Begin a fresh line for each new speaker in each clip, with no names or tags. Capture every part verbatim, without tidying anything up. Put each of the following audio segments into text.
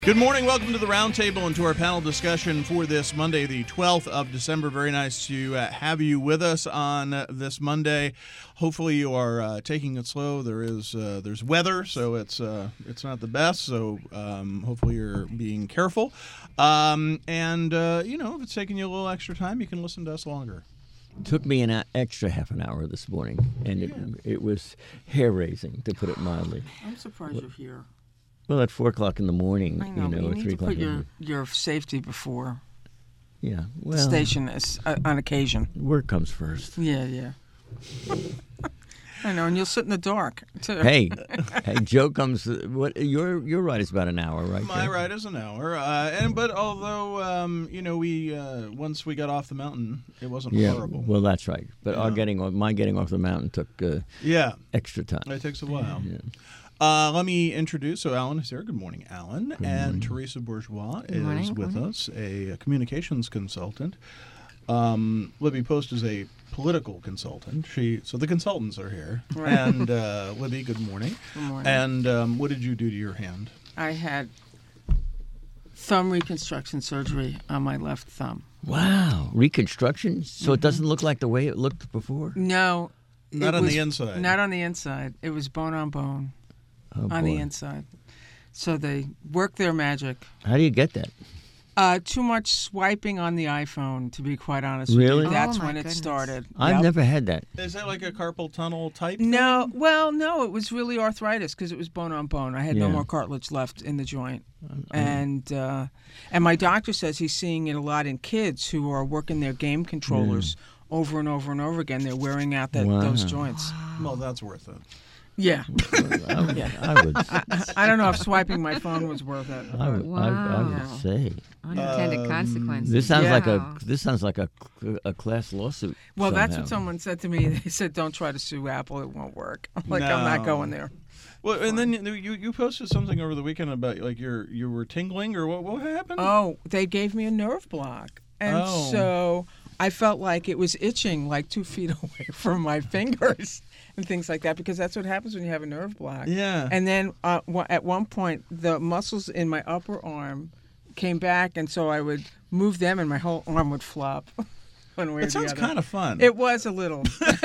Good morning. Welcome to the Roundtable and to our panel discussion for this Monday, the twelfth of December. Very nice to uh, have you with us on uh, this Monday. Hopefully you are uh, taking it slow. There is uh, there's weather, so it's uh, it's not the best. So um, hopefully you're being careful. Um, and uh, you know, if it's taking you a little extra time, you can listen to us longer.
It took me an a- extra half an hour this morning, and it
Yeah.
it was hair raising, to put it mildly.
I'm surprised you're here.
Well, at four o'clock in the morning,
I know,
you
but
know,
you
or
need
three
to
o'clock
put
in the
your,
morning.
your safety before
Yeah, well,
the station is, uh, on occasion.
work comes first.
Yeah, yeah. I know, and you'll sit in the dark, too.
Hey, hey, Joe comes. Uh, what your your ride is about an hour, right?
My
Joe?
ride is an hour, uh, and but although um, you know we uh, once we got off the mountain, it wasn't
Yeah,
horrible.
well, that's right. But our
Yeah.
getting off, my getting off the mountain took uh,
Yeah,
extra time.
it takes a while.
Yeah.
Uh, let me introduce. So Alan is here. Good morning, Alan.
Good
and
morning.
Teresa Bourgeois
Good
is
morning.
with
Mhm.
us, a, a communications consultant. Um, Libby Post is a political consultant. She so the consultants are here.
Right.
And uh, Libby, good morning.
Good morning.
And um, what did you do to your hand?
I had thumb reconstruction surgery on my left thumb.
Wow, reconstruction. So it doesn't look like the way it looked before.
No.
Not
it
on
was-
the inside.
Not on the inside. It was bone on bone
Oh,
on the
boy.
inside. So they worked their magic.
How do you get that?
Uh, too much swiping on the iPhone, to be quite honest
Really?
with you. That's
Oh, my
when it
goodness.
started.
I've
Yep.
never had that.
Is that like a carpal tunnel type?
No, well, no, it was really arthritis because it was bone on bone. I had no
Yeah.
more cartilage left in the joint, and uh, and my doctor says he's seeing it a lot in kids who are working their game controllers over and over and over again. They're wearing out that
Wow.
those joints.
Well, that's worth it.
Yeah,
I would,
Yeah.
I would,
I don't know if swiping my phone was worth it.
I would, I, I
Wow.
would say
Unintended
Um,
consequences.
this sounds like a
Wow.
this sounds like a, a class lawsuit.
Well, that's
somehow.
what someone said to me. They said, "Don't try to sue Apple; it won't work." I'm like, I'm not
No.
going there.
Well, and then you, you you posted something over the weekend about like your you were tingling or what what happened?
Oh, they gave me a nerve block. And
Oh.
so I felt like it was itching like two feet away from my fingers and things like that because that's what happens when you have a nerve block.
Yeah.
And then uh, wa- at one point, the muscles in my upper arm came back, and so I would move them and my whole arm would flop one way or
It sounds
the other.
kind of fun.
It was a little.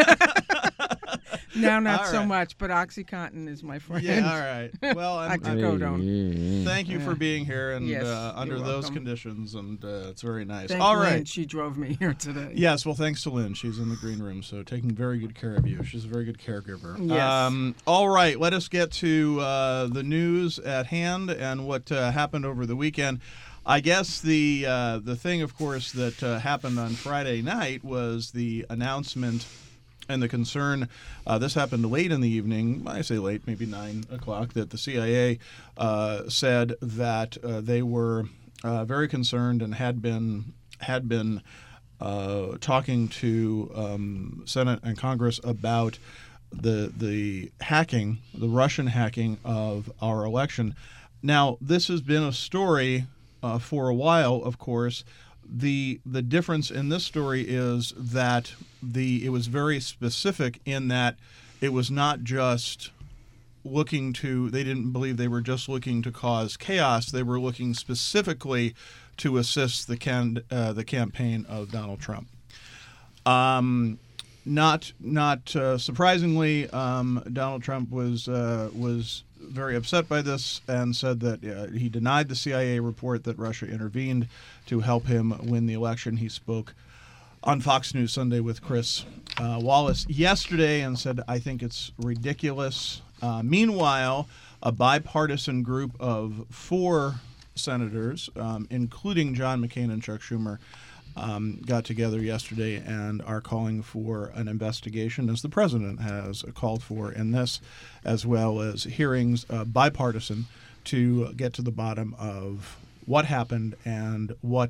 Now, not
All
so
right.
much, but OxyContin is my friend.
Yeah, all right. Well, I'm,
I
I'm-
could go down.
thank you for
Yeah.
being here and
Yes,
uh,
you're
under those
welcome.
conditions, and uh, it's very nice.
Thank
all
Lynn,
right.
she drove me here today.
Yes, well, thanks to Lynn. She's in the green room, so taking very good care of you. She's a very good caregiver.
Yes.
Um, all right, let us get to uh, the news at hand and what uh, happened over the weekend. I guess the uh, the thing, of course, that uh, happened on Friday night was the announcement and the concern. Uh, this happened late in the evening. I say late, maybe nine o'clock. That the C I A uh, said that uh, they were uh, very concerned and had been had been uh, talking to um, Senate and Congress about the the hacking, the Russian hacking of our election. Now, this has been a story uh, for a while, of course. The the difference in this story is that the it was very specific in that it was not just looking to they didn't believe they were just looking to cause chaos. They were looking specifically to assist the can uh, the campaign of Donald Trump. Um, not not uh, surprisingly, um, Donald Trump was uh, was very upset by this and said that uh, he denied the C I A report that Russia intervened to help him win the election. He spoke on Fox News Sunday with Chris uh, Wallace yesterday and said, I think it's ridiculous. Uh, meanwhile, a bipartisan group of four senators, um, including John McCain and Chuck Schumer, um, got together yesterday and are calling for an investigation, as the president has called for in this, as well as hearings, uh, bipartisan, to get to the bottom of what happened and what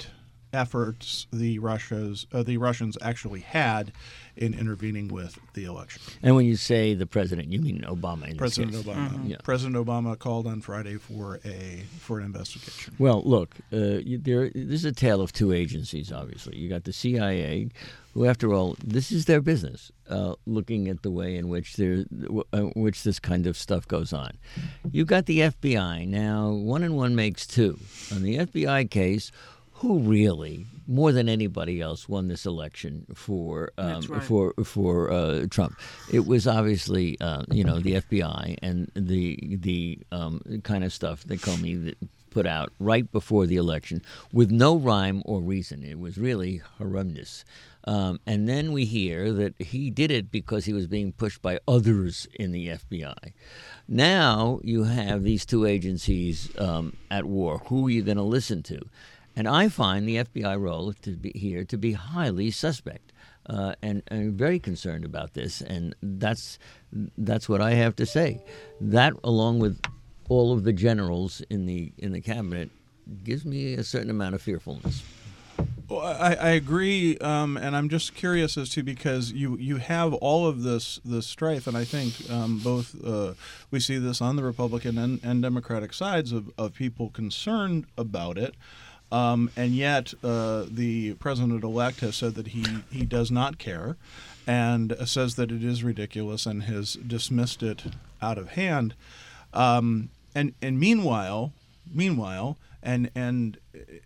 efforts the Russia's uh, the Russians actually had in intervening with the election.
And when you say the president, you mean Obama in this
President
case.
Obama.
Mm-hmm.
Yeah.
President Obama called on Friday for a for an investigation.
Well, look, uh, you, there. This is a tale of two agencies. Obviously, you got the C I A, who, after all, this is their business, uh, looking at the way in which there, uh, which this kind of stuff goes on. You got the F B I. Now, one and one makes two. On the F B I case, who really, more than anybody else, won this election for um,
That's right.
for for uh, Trump? It was obviously uh, you know the F B I and the the um, kind of stuff that Comey that put out right before the election with no rhyme or reason. It was really horrendous. Um, and then we hear that he did it because he was being pushed by others in the F B I. Now you have these two agencies um, at war. Who are you going to listen to? And I find the F B I role to be here to be highly suspect, uh, and, and very concerned about this. And that's that's what I have to say. That, along with all of the generals in the in the cabinet, gives me a certain amount of fearfulness.
Well, I, I agree, um, and I'm just curious as to because you, you have all of this this strife, and I think um, both uh, we see this on the Republican and, and Democratic sides of, of people concerned about it. Um, and yet, uh, the president-elect has said that he, he does not care, and says that it is ridiculous, and has dismissed it out of hand. Um, and and meanwhile, meanwhile, and and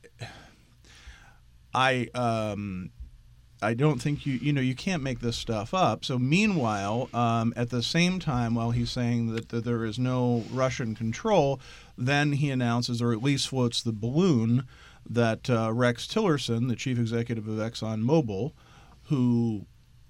I um, I don't think you you know you can't make this stuff up. So meanwhile, um, at the same time, while he's saying that, that there is no Russian control, then he announces, or at least floats the balloon, that uh, Rex Tillerson, the chief executive of ExxonMobil, who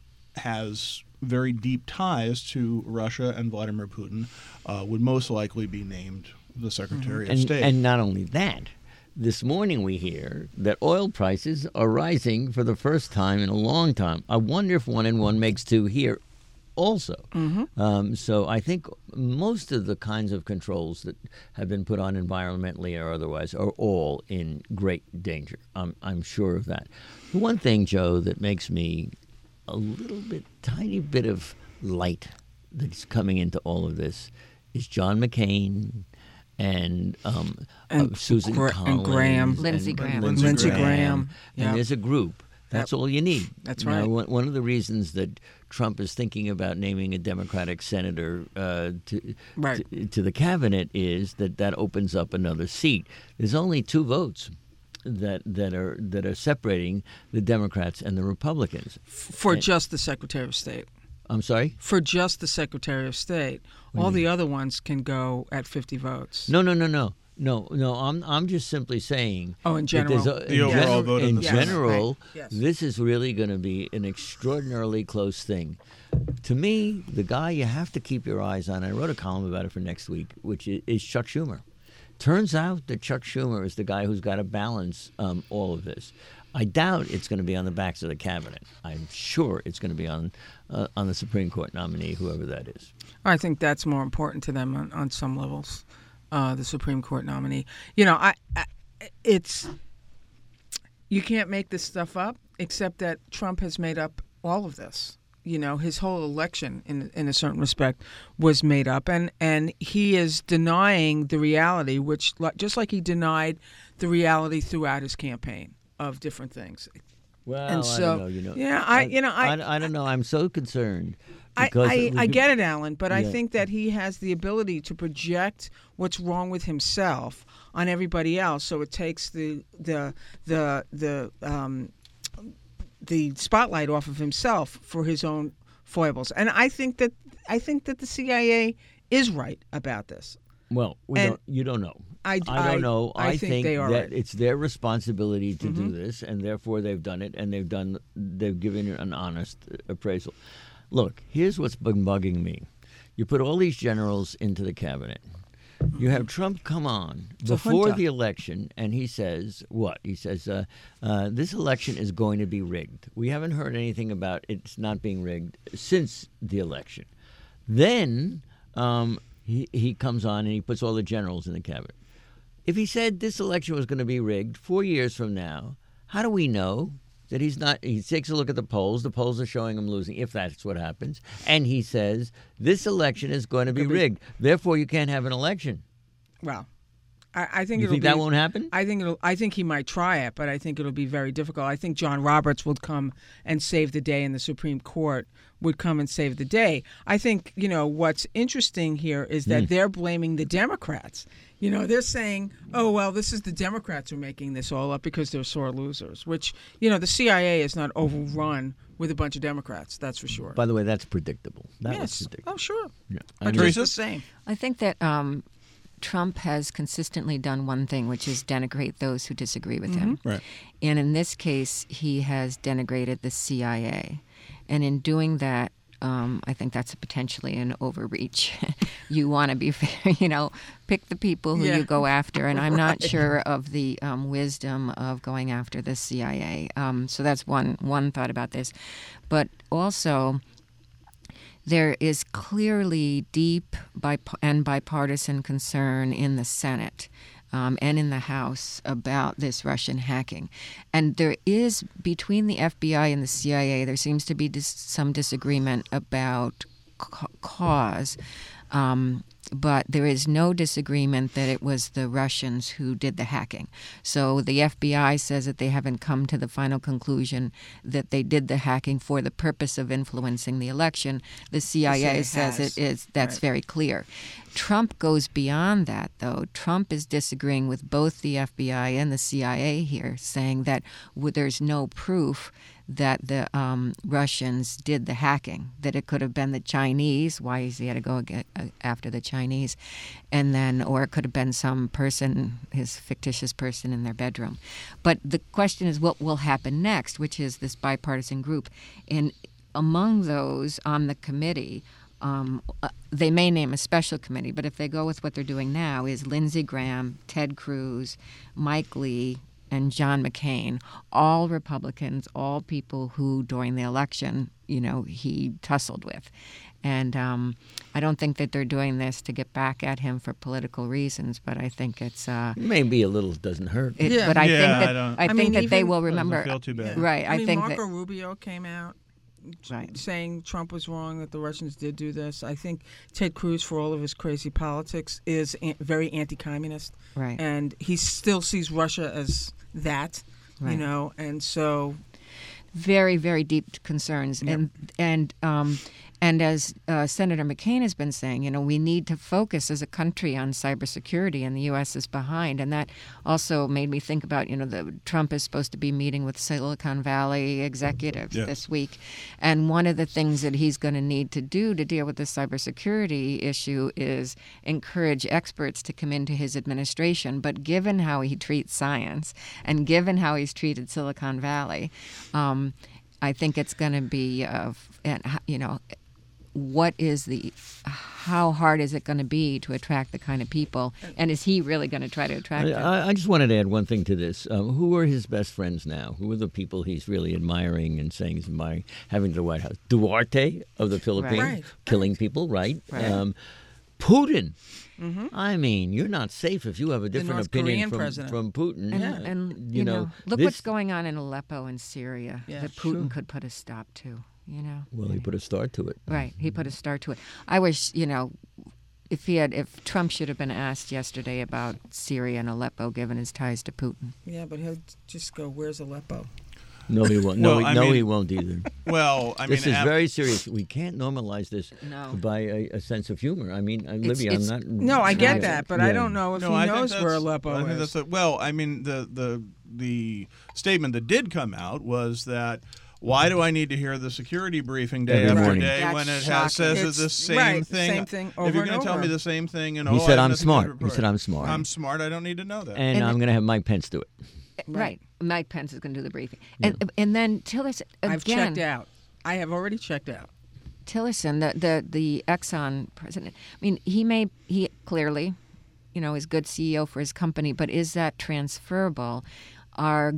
has very deep ties to Russia and Vladimir Putin, uh, would most likely be named the Secretary
And,
of State.
and not only that, this morning we hear that oil prices are rising for the first time in a long time. I wonder if one and one makes two here also.
Mm-hmm.
Um, so I think most of the kinds of controls that have been put on environmentally or otherwise are all in great danger. I'm, I'm sure of that. The one thing, Joe, that makes me a little bit, tiny bit of light that's coming into all of this is John McCain and, um,
And
uh, Susan
Gra- and
Collins.
Graham.
Lindsey
and
Graham.
Lindsey
Lindsey
Graham.
Graham,
And
yeah.
there's a group. That's all you need.
That's
You know,
right.
one, one of the reasons that Trump is thinking about naming a Democratic senator uh, to,
Right.
to to the cabinet is that that opens up another seat. There's only two votes that that are that are separating the Democrats and the Republicans.
For
And-
just the Secretary of State.
I'm sorry?
For just the Secretary of State. All the other ones can go at fifty votes.
No, no, no, no. No, no, I'm I'm just simply saying.
Oh, in
that there's
general.
a-
The
in
overall
general-
vote of
in
the Senate.
general,
Right, yes.
this is really going to be an extraordinarily close thing. To me, the guy you have to keep your eyes on, I wrote a column about it for next week, which is, is Chuck Schumer. Turns out that Chuck Schumer is the guy who's got to balance um, all of this. I doubt it's going to be on the backs of the cabinet. I'm sure it's going to be on uh, on the Supreme Court nominee, whoever that is.
I think that's more important to them on, on some levels, uh, the Supreme Court nominee. You know, I, I it's you can't make this stuff up, except that Trump has made up all of this. You know, his whole election, in in a certain respect, was made up, and, and he is denying the reality, which li- just like he denied the reality throughout his campaign of different things.
Well,
And
I
so-
don't know. You know,
yeah, I- you know, I-
I, I don't know. I'm so concerned.
I,
because
I,
it-
I get it, Alan, but I
Yeah.
think that he has the ability to project what's wrong with himself on everybody else. So it takes the the the the um, the spotlight off of himself for his own foibles. And I think that I think that the C I A is right about this.
Well, we
And
don't. You don't know.
I-
I don't
I-
know.
I think they are
that
right. Mm-hmm.
it's their responsibility to do this, and therefore they've done it, and they've done. They've given it an honest appraisal. Look, here's what's been bugging me: you put all these generals into the cabinet. You have Trump come on
a
before
junta.
the election, and he says what? He says uh, uh, this election is going to be rigged. We haven't heard anything about it's not being rigged since the election. Then um, he he comes on and he puts all the generals in the cabinet. If he said this election was going to be rigged four years from now, How do we know that he's not? He takes a look at the polls. The polls are showing him losing, if that's what happens. And he says, this election is going to be rigged. Therefore, you can't have an election.
Well, I, I think
You
it'll
think
be,
that won't happen?
I think it'll. I think he might try it, but I think it'll be very difficult. I think John Roberts would come and save the day, and the Supreme Court would come and save the day. I think, you know, what's interesting here is that
Mm.
they're blaming the Democrats. You know, they're saying, oh, well, this is the Democrats who are making this all up because they're sore losers, which, you know, the C I A is not overrun with a bunch of Democrats, that's for sure.
By the way, that's predictable. That was
yes.
predictable.
Oh, sure.
Yeah. I
But
mean,
it's the same.
I think that um, Trump has consistently done one thing, which is denigrate those who disagree with him.
Right.
And in this case, he has denigrated the C I A. And in doing that, um, I think that's potentially an overreach. You want to be fair, you know, pick the people who
Yeah.
you go after. And I'm not
Right.
sure of the um, wisdom of going after the C I A. Um, so that's one one thought about this. But also, there is clearly deep bip- and bipartisan concern in the Senate um, and in the House about this Russian hacking. And there is, between the F B I and the C I A, there seems to be dis- some disagreement about ca- cause. Um, but there is no disagreement that it was the Russians who did the hacking. So the F B I says that they haven't come to the final conclusion that they did the hacking for the purpose of influencing the election. The C I A
Say it
says
has.
it is. That's
Right.
very clear. Trump goes beyond that, though. Trump is disagreeing with both the F B I and the C I A here, saying that w- there's no proof that the um, Russians did the hacking, that it could have been the Chinese. Why is he had to go get, uh, after the Chinese? And then, or it could have been some person, his fictitious person in their bedroom. But the question is what will happen next, which is this bipartisan group. And among those on the committee, Um, uh, they may name a special committee, but if they go with what they're doing now, is Lindsey Graham, Ted Cruz, Mike Lee, and John McCain, all Republicans, all people who during the election, you know, he tussled with. And um, I don't think that they're doing this to get back at him for political reasons, but I think it's uh,
maybe a little doesn't hurt.
it,
Yeah.
but I
Yeah,
think
I
that
don't-
I,
I
think
mean,
that they
even-
will
Doesn't
remember.
feel too bad.
Right,
I,
I
mean,
think
Marco
that-
Rubio came out
Right.
saying Trump was wrong, that the Russians did do this. I think Ted Cruz, for all of his crazy politics, is an- very anti-communist.
Right.
And he still sees Russia as that, you
Right.
know, and so...
Very, very deep concerns,
Yep.
and and um, and as uh, Senator McCain has been saying, you know, we need to focus as a country on cybersecurity, and the U S is behind. And that also made me think about, you know, the Trump is supposed to be meeting with Silicon Valley executives
Yes.
this week, and one of the things that he's going to need to do to deal with the cybersecurity issue is encourage experts to come into his administration. But given how he treats science, and given how he's treated Silicon Valley, um, I think it's going to be, uh, and you know, what is the, how hard is it going to be to attract the kind of people, and is he really going to try to attract
I,
them?
I I just wanted to add one thing to this. Um, who are his best friends now? Who are the people he's really admiring and saying he's admiring, having the White House? Duarte of the Philippines,
Right.
killing people, right?
Right.
Um, Putin.
Mm-hmm.
I mean, you're not safe if you have a different
North
opinion
Korean
from,
president.
from Putin.
And,
Yeah.
and
You
you,
know,
know, look
this-
what's going on in Aleppo and Syria
Yeah,
that Putin
sure.
could put a stop to. You know,
Well, he put a start to it.
right? He put a start to it. I wish, you know, if he had, if Trump should have been asked yesterday about Syria and Aleppo, given his ties to Putin.
Yeah, but he'll just go, where's Aleppo?
No, he won't. No,
Well,
he,
I
no,
mean-
he won't either.
Well, I mean,
This is
ab-
very serious. We can't normalize this
No.
by a, a sense of humor. I mean, uh, Libya,
it's-
I'm not.
No, I get
Right.
that, but I
Yeah.
don't know if
No,
he
I think
knows where
that's-
Aleppo
I think
is.
that's a, well, I mean, the, the the statement that did come out was that why do I need to hear the security briefing day
Every
after
morning.
day
That's
when it
shocking.
has says
It's-
the same
right,
thing?
same thing
if
over
you're
and
going to tell me
over.
the same thing, and
He
oh,
said
I have
I'm
nothing to
smart. He
report.
said I'm smart.
I'm smart. I don't need to know that.
and
And
I'm going to have Mike Pence do it.
Right. Mike Pence is going to do the briefing. And, and then Tillerson, again,
I've checked out. I have already checked out.
Tillerson, the, the, the Exxon president, I mean, he may, he clearly, you know, is good C E O for his company, but is that transferable? Are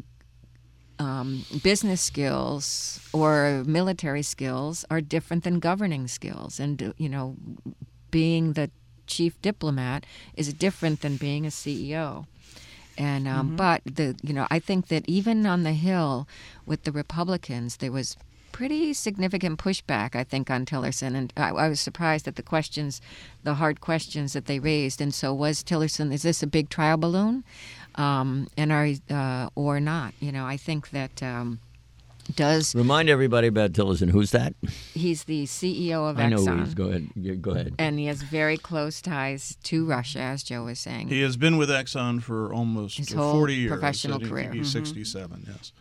um, business skills or military skills are different than governing skills. And, you know, being the chief diplomat is different than being a C E O. And um, but the you know I think that even on the Hill with the Republicans, there was pretty significant pushback, I think, on Tillerson, and I, I was surprised at the questions, the hard questions that they raised. And so, was Tillerson? Is this a big trial balloon, um, and are uh, or not? You know, I think that. Um, Does
remind everybody about Tillerson? Who's that?
He's the C E O of Exxon.
I know who he is. Go ahead. Yeah, go ahead.
And he has very close ties to Russia, as Joe was saying.
He has been with Exxon for almost
His whole
forty years.
professional
I think
career.
He's
Mm-hmm.
sixty-seven. Yes.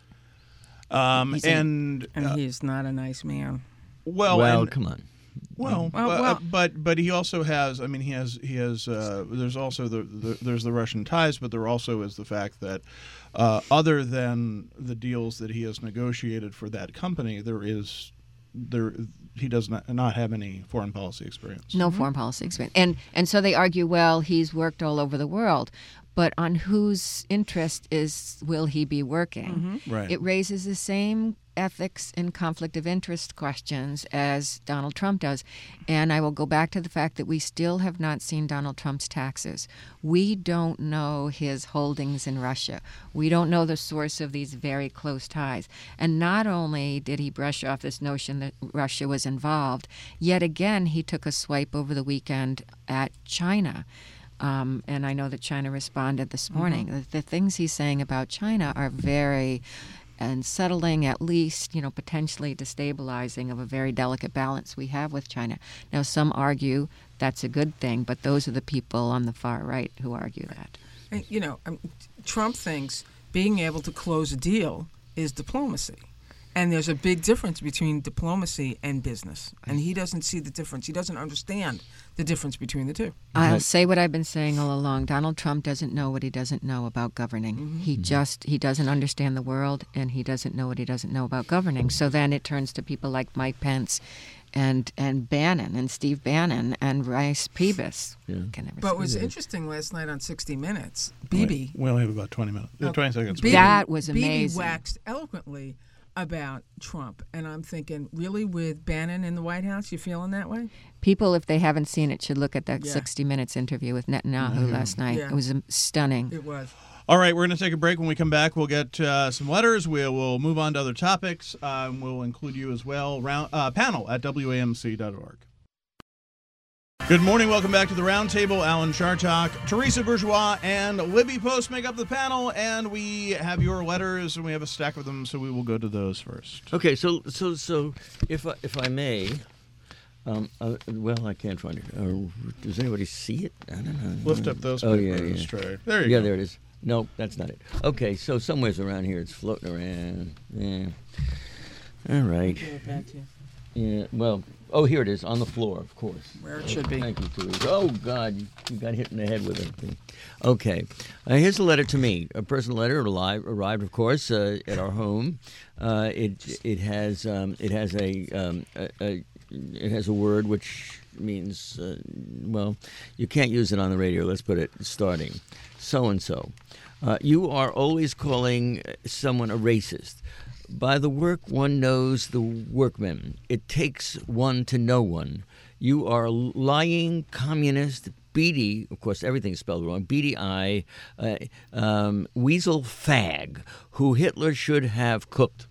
Um,
He's
and
and
uh,
he's not a nice man.
well,
well,
and,
come on.
Well,
Well,
uh,
well-
but but he also has. I mean, he has he has. Uh, there's also the, the there's the Russian ties, but there also is the fact that uh, other than the deals that he has negotiated for that company, there is there he does not not have any foreign policy experience.
No foreign policy experience. And and so they argue, well, he's worked all over the world, but on whose interest is will he be working?
Right.
It raises the same ethics and conflict of interest questions as Donald Trump does. And I will go back to the fact that we still have not seen Donald Trump's taxes. We don't know his holdings in Russia. We don't know the source of these very close ties. And not only did he brush off this notion that Russia was involved, yet again he took a swipe over the weekend at China. Um, and I know that China responded this morning. The, the things he's saying about China are very unsettling, at least, you know, potentially destabilizing of a very delicate balance we have with China. Now, some argue that's a good thing, but those are the people on the far right who argue that.
And, you know, um, Trump thinks being able to close a deal is diplomacy. And there's a big difference between diplomacy and business. And he doesn't see the difference. He doesn't understand the difference between the two.
I'll say what I've been saying all along. Donald Trump doesn't know what he doesn't know about governing.
Mm-hmm.
He just, he doesn't understand the world, and he doesn't know what he doesn't know about governing. So then it turns to people like Mike Pence and and Bannon and Steve Bannon and Rice Priebus.
Yeah.
Can never
But
say
it was
that.
interesting last night on sixty minutes. Bibi,
We only have about twenty minutes. Uh,
Oh,
twenty seconds.
Bibi,
That was
Bibi
amazing.
waxed eloquently about Trump. And I'm thinking, really, with Bannon in the White House, you feeling that way?
People, if they haven't seen it, should look at that
Yeah.
sixty minutes interview with Netanyahu last night.
Yeah.
It was um, stunning.
It was.
All right, we're going to take a break. When we come back, we'll get uh, some letters. We will move on to other topics. Um, we'll include you as well. Round uh, panel at W A M C dot org. Good morning. Welcome back to the Roundtable. Alan Chartok, Teresa Bourgeois, and Libby Post make up the panel, and we have your letters, and we have a stack of them, so we will go to those first.
Okay, so so so if I, if I may, um, uh, well, I can't find it. Uh, does anybody see it? I don't know.
Lift up those
Oh,
papers,
yeah, yeah.
Trey. There you
yeah,
go.
there it is. No, that's not it. Okay, so somewheres around here it's floating around. Yeah. All right.
Give it back to you.
Yeah. Well. Oh, here it is on the floor, of course.
Where it should be.
Thank you, Teresa. Oh God, you, you got hit in the head with it. Okay, uh, here's a letter to me. A personal letter arrived, arrived of course, uh, at our home. Uh, it it has um, it has a, um, a, a it has a word which means uh, well, you can't use it on the radio. Let's put it starting. So and so. Uh, you are always calling someone a racist. By the work one knows the workman. It takes one to know one. You are a lying communist, beady, of course everything's spelled wrong, beady eye, uh, um, weasel fag, who Hitler should have cooked.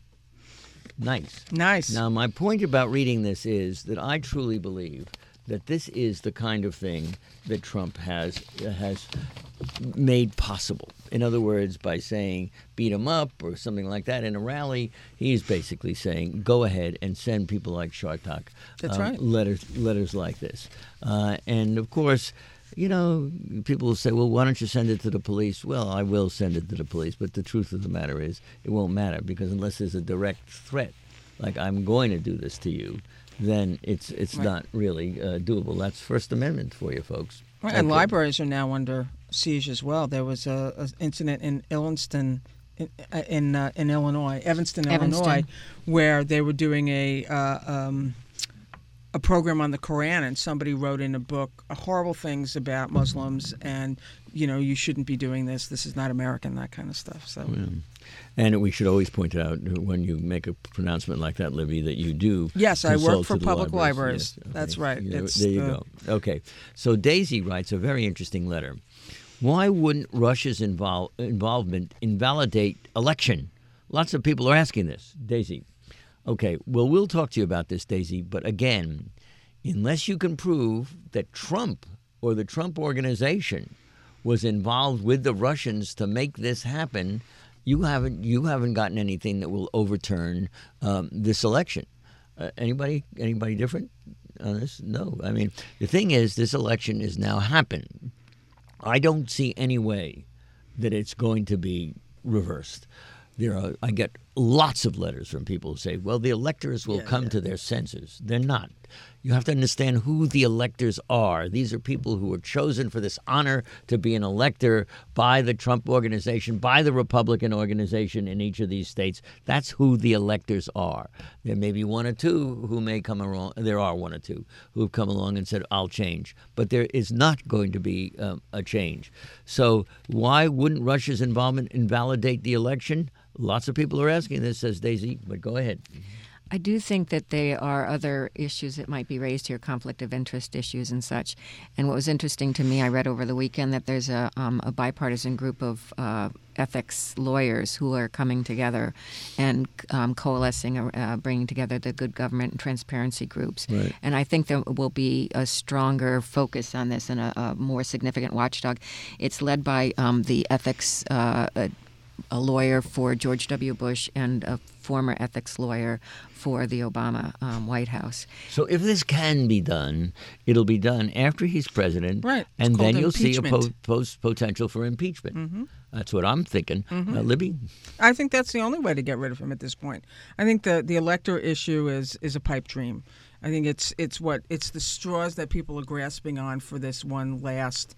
Nice.
Nice.
Now, my point about reading this is that I truly believe that this is the kind of thing that Trump has has made possible. In other words, by saying beat him up or something like that in a rally, he's basically saying go ahead and send people like Chartok
That's
um,
right.
letters letters like this. Uh, and of course, you know, people will say, well, why don't you send it to the police? Well, I will send it to the police, but the truth of the matter is it won't matter, because unless there's a direct threat, like I'm going to do this to you, then it's it's
Right.
not really uh, doable. That's First Amendment for you folks.
Right, and
Okay.
libraries are now under siege as well. There was a, a incident in Illinston, in in, uh, in Illinois, Evanston,
Evanston.
Illinois, where they were doing a uh, um, a program on the Quran, and somebody wrote in a book horrible things about Muslims, and you know you shouldn't be doing this. This is not American, that kind of stuff. So.
Yeah. And we should always point it out when you make a pronouncement like that, Libby, that you do.
Yes, I work
consult
for
to the
public
libraries.
libraries.
Yes, okay.
That's right.
You know,
It's
there you
the-
go. Okay. So Daisy writes a very interesting letter. Why wouldn't Russia's invol- involvement invalidate election? Lots of people are asking this, Daisy. Okay, well, we'll talk to you about this, Daisy. But again, unless you can prove that Trump or the Trump organization was involved with the Russians to make this happen, you haven't you haven't gotten anything that will overturn um, this election. Uh, anybody anybody different on this? No. I mean, the thing is, this election has now happened. I don't see any way that it's going to be reversed. There are, I get lots of letters from people who say, well, the electors will
Yeah,
come
yeah.
to their senses. They're not. You have to understand who the electors are. These are people who were chosen for this honor to be an elector by the Trump organization, by the Republican organization in each of these states. That's who the electors are. There may be one or two who may come along. There are one or two who have come along and said, I'll change. But there is not going to be um, a change. So why wouldn't Russia's involvement invalidate the election? Lots of people are asking this, says Daisy, but go ahead.
I do think that there are other issues that might be raised here, conflict of interest issues and such. And what was interesting to me, I read over the weekend that there's a, um, a bipartisan group of uh, ethics lawyers who are coming together and um, coalescing, uh, bringing together the good government and transparency groups.
Right.
And I think there will be a stronger focus on this and a, a more significant watchdog. It's led by um, the ethics uh, a, a lawyer for George W. Bush and a former ethics lawyer for the Obama um, White House.
So if this can be done, it'll be done after he's president,
Right. It's
and then
called
you'll see a
impeachment.
po- post potential for impeachment.
Mm-hmm.
That's what I'm thinking.
Mm-hmm.
Uh, Libby?
I think that's the only way to get rid of him at this point. I think the the elector issue is is a pipe dream. I think it's it's what it's the straws that people are grasping on for this one last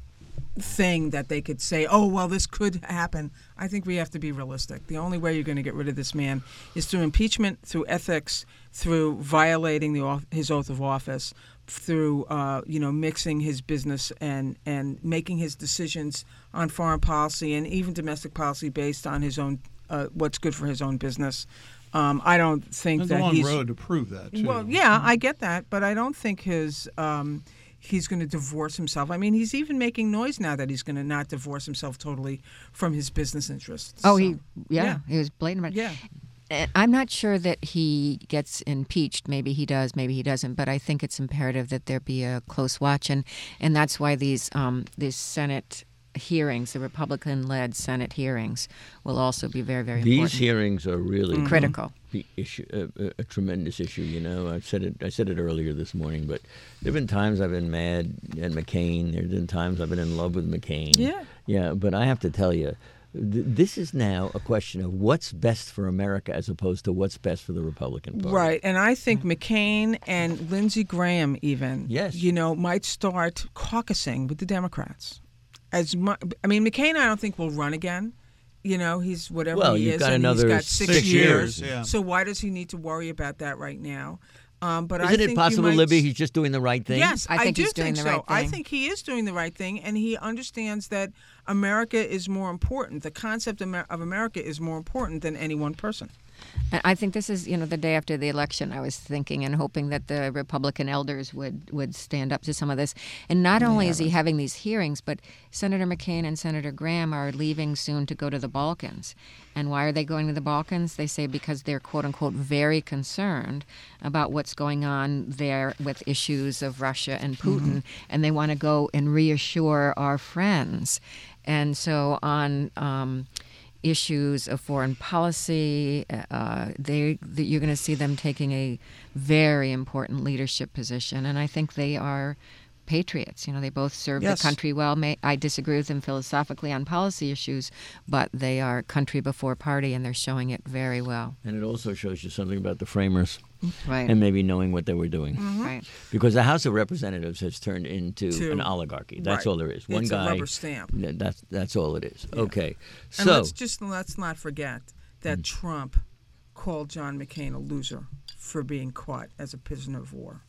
thing that they could say, oh, well, this could happen. I think we have to be realistic. The only way you're going to get rid of this man is through impeachment, through ethics, through violating the oath, his oath of office, through uh, you know mixing his business and, and making his decisions on foreign policy and even domestic policy based on his own uh, what's good for his own business. Um, I don't think
There's
that
a long
he's
road to prove that, too.
well, yeah, I get that, but I don't think his um, he's going to divorce himself. I mean, he's even making noise now that he's going to not divorce himself totally from his business interests.
Oh,
So,
he yeah,
yeah.
he was blatant about it.
yeah.
Uh, I'm not sure that he gets impeached. Maybe he does, maybe he doesn't. But I think it's imperative that there be a close watch, and, and that's why these um, these Senate hearings, the Republican-led Senate hearings, will also be very, very
These
important.
hearings are really
Critical.
the issue, a, a, a tremendous issue. You know, I said it. I said it earlier this morning, but there've been times I've been mad at McCain. There've been times I've been in love with McCain.
Yeah.
Yeah, but I have to tell you, th- this is now a question of what's best for America as opposed to what's best for the Republican Party.
Right, and I think McCain and Lindsey Graham even,
Yes.
you know, might start caucusing with the Democrats. As mu- I mean, McCain, I don't think will run again. You know, he's whatever
Well,
he
you've
is,
got
and
another
he's got six,
six
years.
years, yeah.
So why does he need to worry about that right now? Um, but I
Isn't
think
it
you
possible,
might-
Libby, he's just doing the right thing?
Yes,
I think
do
he's doing
think
the
so.
right
I
thing.
think he is doing the right thing, and he understands that America is more important. The concept of Amer- of America is more important than any one person.
And I think this is, you know, the day after the election. I was thinking and hoping that the Republican elders would, would stand up to some of this. And not only is he having these hearings, but Senator McCain and Senator Graham are leaving soon to go to the Balkans. And why are they going to the Balkans? They say because they're, quote unquote, very concerned about what's going on there with issues of Russia and Putin. Mm-hmm. And they want to go and reassure our friends. And so on um, issues of foreign policy, uh, they, the, you're going to see them taking a very important leadership position. And I think they are patriots. You know, they both serve
Yes.
the country well. May, I disagree with them philosophically on policy issues, but they are country before party, and they're showing it very well.
And it also shows you something about the framers
Right.
and maybe knowing what they were doing.
Right.
Because the House of Representatives has turned into
To-
an oligarchy. That's
right.
all there is. One
It's a
guy.
rubber stamp.
Yeah, That's that's all it is. Okay.
And
So
let's just let's not forget that Trump called John McCain a loser for being caught as a prisoner of war.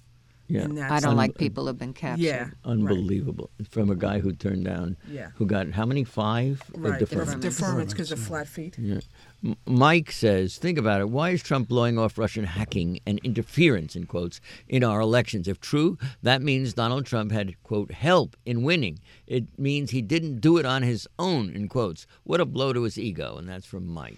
Yeah.
And that's
I don't
Un-
like people who've been captured.
Yeah.
Unbelievable. From a guy who turned down,
Yeah.
who got how many? Five? Uh,
Right.
deferments.
Deferments.
Deferments because of flat feet.
Yeah. M- Mike says, think about it. Why is Trump blowing off Russian hacking and interference, in quotes, in our elections? If true, that means Donald Trump had, quote, help in winning. It means he didn't do it on his own, in quotes. What a blow to his ego. And that's from Mike.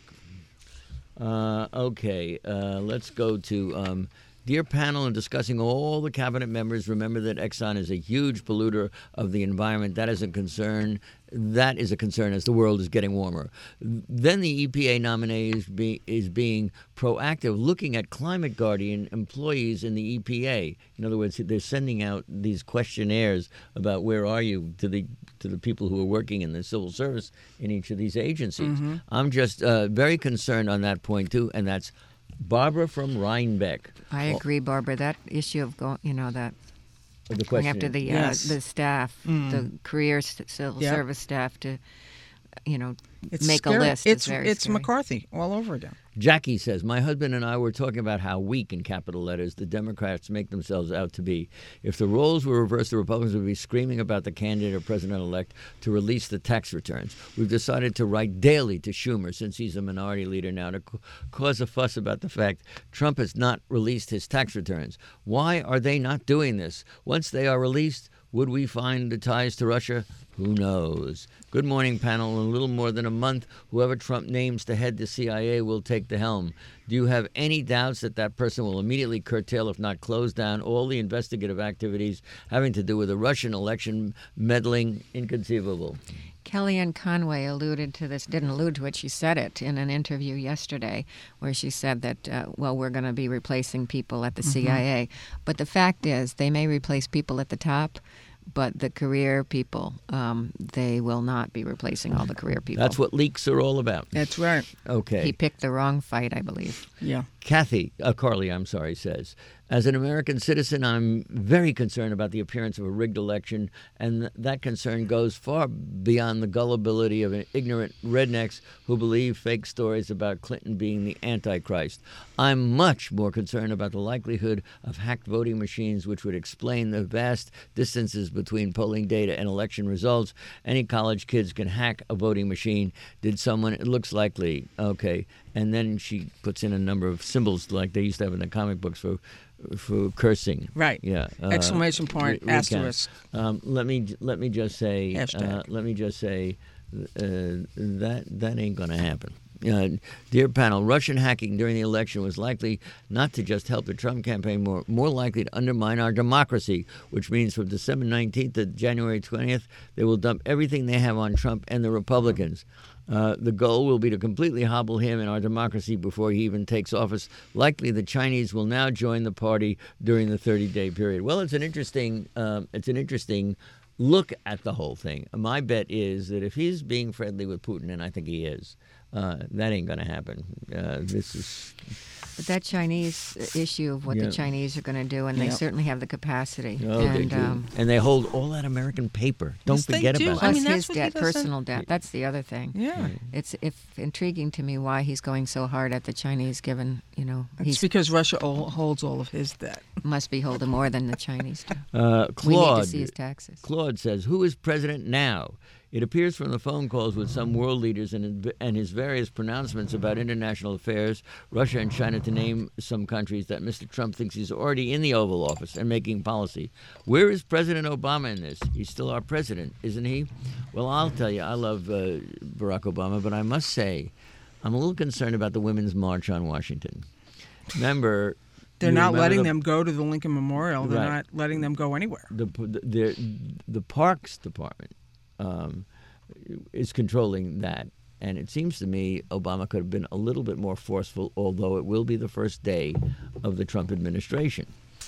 Uh, okay, uh, let's go to... Um, Dear panel, in discussing all the cabinet members, remember that Exxon is a huge polluter of the environment. That is a concern. That is a concern as the world is getting warmer. Then the E P A nominee is, be, is being proactive, looking at Climate Guardian employees in the E P A. In other words, they're sending out these questionnaires about where are you to the to the people who are working in the civil service in each of these agencies. Mm-hmm. I'm just uh, very concerned on that point too, and that's Barbara from Rhinebeck.
I agree, Barbara. That issue of going, you know, that
Oh, the
going
question.
after the
Yes.
uh, the staff,
Mm.
the career s- civil
Yep.
service staff to, you know,
It's
make
scary.
a list.
It's
is very
it's
scary.
McCarthy all over again.
Jackie says, my husband and I were talking about how weak, in capital letters, the Democrats make themselves out to be. If the roles were reversed, the Republicans would be screaming about the candidate or president-elect to release the tax returns. We've decided to write daily to Schumer, since he's a minority leader now, to c- cause a fuss about the fact Trump has not released his tax returns. Why are they not doing this? Once they are released, would we find the ties to Russia? Who knows? Good morning, panel. In a little more than a month, whoever Trump names to head the C I A will take the helm. Do you have any doubts that that person will immediately curtail, if not close down, all the investigative activities having to do with the Russian election meddling? Inconceivable.
Kellyanne Conway alluded to this, didn't allude to it, she said it in an interview yesterday where she said that, uh, well, we're going to be replacing people at the mm-hmm. C I A. But the fact is, they may replace people at the top, but the career people, um, they will not be replacing all the career people.
That's what leaks are all about.
That's right.
Okay.
He picked the wrong fight, I believe.
Yeah.
Kathy, uh, Carly, I'm sorry, says, as an American citizen, I'm very concerned about the appearance of a rigged election, and th- that concern goes far beyond the gullibility of ignorant rednecks who believe fake stories about Clinton being the Antichrist. I'm much more concerned about the likelihood of hacked voting machines, which would explain the vast distances between polling data and election results. Any college kids can hack a voting machine. Did someone, it looks likely, okay. And then she puts in a number of symbols like they used to have in the comic books for for cursing.
Right.
Yeah. Uh,
Exclamation point,
re- recount.
asterisk.
Um, let me let me just say.
Hashtag.
Uh, let me just say uh, that that ain't gonna happen. Uh, dear panel, Russian hacking during the election was likely not to just help the Trump campaign, more more likely to undermine our democracy, which means from December nineteenth to January twentieth, they will dump everything they have on Trump and the Republicans. Uh, the goal will be to completely hobble him and our democracy before he even takes office. Likely, the Chinese will now join the party during the thirty-day period. Well, it's an interesting, um, it's an interesting look at the whole thing. My bet is that if he's being friendly with Putin, and I think he is, uh, that ain't going to happen. Uh, this is.
But that Chinese issue of what
Yeah.
the Chinese are going to do, and they
Yeah.
certainly have the capacity.
Oh, they
and
do.
um,
And they hold all that American paper. Don't
Yes, they
forget
do.
about
I
it.
plus
mean, that's
his
what he
debt,
doesn't-
personal debt. That's the other thing.
Yeah.
It's if intriguing to me why he's going so hard at the Chinese, given, you know,
It's
he
because Russia all, holds all of his debt.
must be holding more than the Chinese do.
Uh,
We need
Claude,
to see his taxes.
Claude says, who is president now? It appears from the phone calls with some world leaders and, and his various pronouncements about international affairs, Russia and China, to name some countries, that Mister Trump thinks he's already in the Oval Office and making policy. Where is President Obama in this? He's still our president, isn't he? Well, I'll tell you, I love uh, Barack Obama, but I must say, I'm a little concerned about the Women's March on Washington. Remember...
They're
you
not
remember
letting
the-
them go to the Lincoln Memorial. They're
Right.
not letting them go anywhere.
the the the Parks Department um, is controlling that, and it seems to me Obama could have been a little bit more forceful, although it will be the first day of the Trump administration.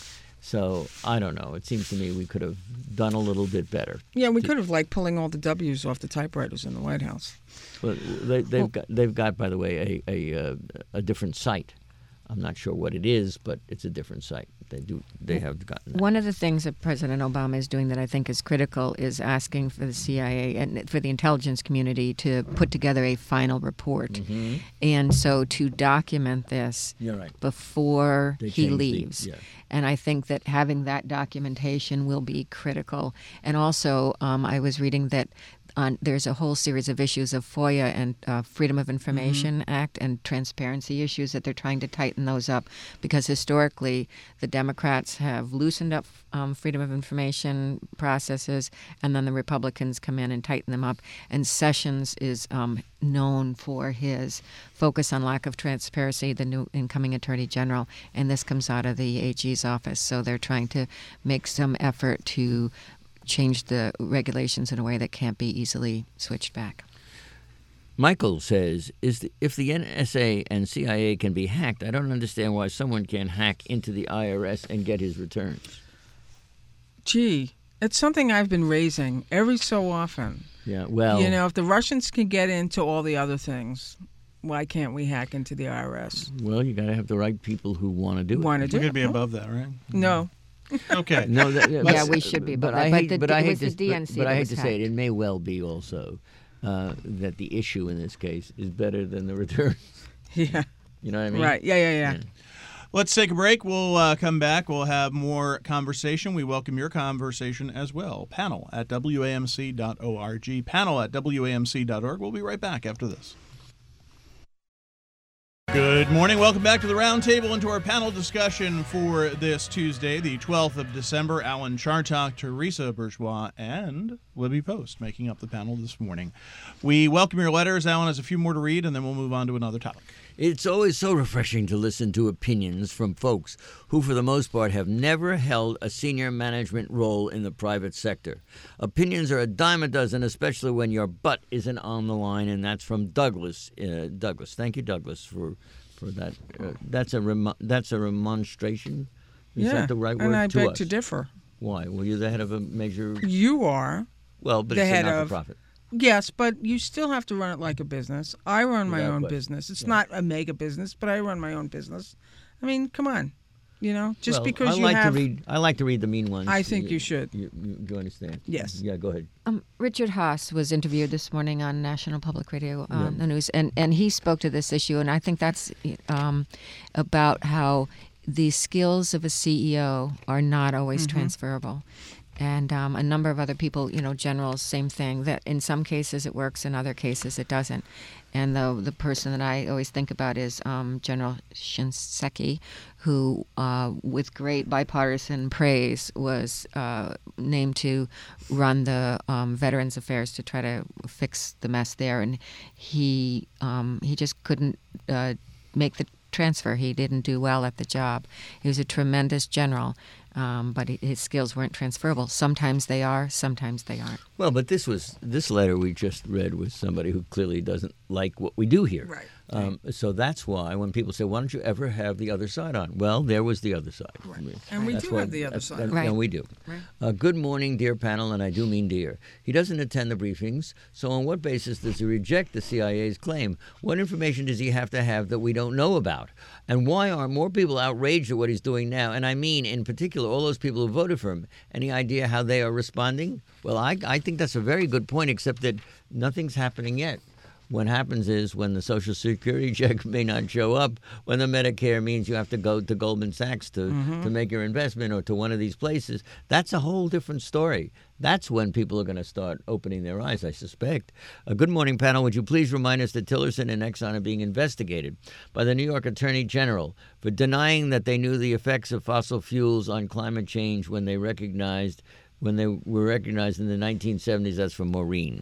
So I don't know. It seems to me we could have done a little bit better.
Yeah, we could have liked pulling all the W's off the typewriters in the White House.
But they, they've got they've got, by the way, a a, uh, a different site. I'm not sure what it is, but it's a different site. They do. They have gotten that.
One of the things that President Obama is doing that I think is critical is asking for the C I A and for the intelligence community to put together a final report.
Mm-hmm.
And so to document this
You're right.
before
They
he
changed the-
leaves.
yeah.
And I think that having that documentation will be critical. And also, um, I was reading that on, there's a whole series of issues of FOIA and uh, Freedom of Information
Mm-hmm.
Act and transparency issues that they're trying to tighten those up, because historically the Democrats have loosened up um, Freedom of Information processes, and then the Republicans come in and tighten them up. And Sessions is um, known for his focus on lack of transparency, the new incoming Attorney General, and this comes out of the A G's office. So they're trying to make some effort to change the regulations in a way that can't be easily switched back.
Michael says, "Is the, if the N S A and C I A can be hacked, I don't understand why someone can't hack into the I R S and get his returns."
Gee, it's something I've been raising every so often.
Yeah, well,
You know, if the Russians can get into all the other things, why can't we hack into the I R S?
well, you got to have the right people who want to do it.
Want to
We
do
could
it?
be above that, right?
No.
Okay.
No, that,
Yeah, we should be,
But
but-
I
but
hate,
the-
but I
it
hate
was the
this,
D N
but,
C
but
that
I hate
was
to say it.
hacked.
It may well be also uh, that the issue in this case is better than the returns.
Yeah.
You know what I mean?
Right. Yeah, yeah, yeah.
Yeah.
Let's take a break. We'll uh, come back. We'll have more conversation. We welcome your conversation as well. Panel at W A M C dot org. Panel at W A M C dot org. We'll be right back after this. Good morning. Welcome back to the Roundtable and to our panel discussion for this Tuesday, the twelfth of December. Alan Chartock, Teresa Bourgeois, and Libby Post making up the panel this morning. We welcome your letters. Alan has a few more to read, and then we'll move on to another topic.
It's always so refreshing to listen to opinions from folks who, for the most part, have never held a senior management role in the private sector. Opinions are a dime a dozen, especially when your butt isn't on the line, and that's from Douglas. Uh, Douglas, thank you, Douglas, for for that. Uh, that's a remo- that's a remonstration. Is
yeah.
that the right word
and I
to
beg
us?
to differ.
Why? Well, you're the head of a major.
You are.
Well, but
the
it's a
head of-
not-for-profit.
Yes, but you still have to run it like a business. I run my
Without
own
question.
business. It's
Yeah.
not a mega business, but I run my own business. I mean, come on. You know, just
well,
because
I
you
like
have...
to read. I like to read the mean ones.
I think you should.
You, you, you understand?
Yes.
Yeah. Go ahead.
Um, Richard Haas was interviewed this morning on National Public Radio, um,
Yeah.
the news, and, and he spoke to this issue, and I think that's um, about how the skills of a C E O are not always
Mm-hmm.
transferable. And um, a number of other people, you know, generals, same thing, that in some cases it works, in other cases it doesn't. And the, the person that I always think about is um, General Shinseki, who, uh, with great bipartisan praise, was uh, named to run the um, Veterans Affairs to try to fix the mess there. And he, um, he just couldn't uh, make the transfer. He didn't do well at the job. He was a tremendous general. Um, but he- his skills weren't transferable. Sometimes they are, sometimes they aren't.
Well, but this was this letter we just read was somebody who clearly doesn't like what we do here.
Right.
Um, so that's why when people say, "Why don't you ever have the other side on?" Well, there was the other side.
Right.
I mean,
And we
that's
do
why-
have the other
that's-
side.
And,
Right.
and we do.
Right.
Uh, good morning, dear panel, and I do mean dear. He doesn't attend the briefings, so on what basis does he reject the C I A's claim? What information does he have to have that we don't know about? And why are more people outraged at what he's doing now? And I mean, in particular, all those people who voted for him. Any idea how they are responding? Well, I, I think that's a very good point, except that nothing's happening yet. What happens is when the Social Security check may not show up, when the Medicare means you have to go to Goldman Sachs to,
Mm-hmm.
to make your investment or to one of these places, that's a whole different story. That's when people are going to start opening their eyes, I suspect. Uh, good morning, panel. Would you please remind us that Tillerson and Exxon are being investigated by the New York Attorney General for denying that they knew the effects of fossil fuels on climate change when they recognized when they were recognized in the nineteen seventies? That's from Maureen.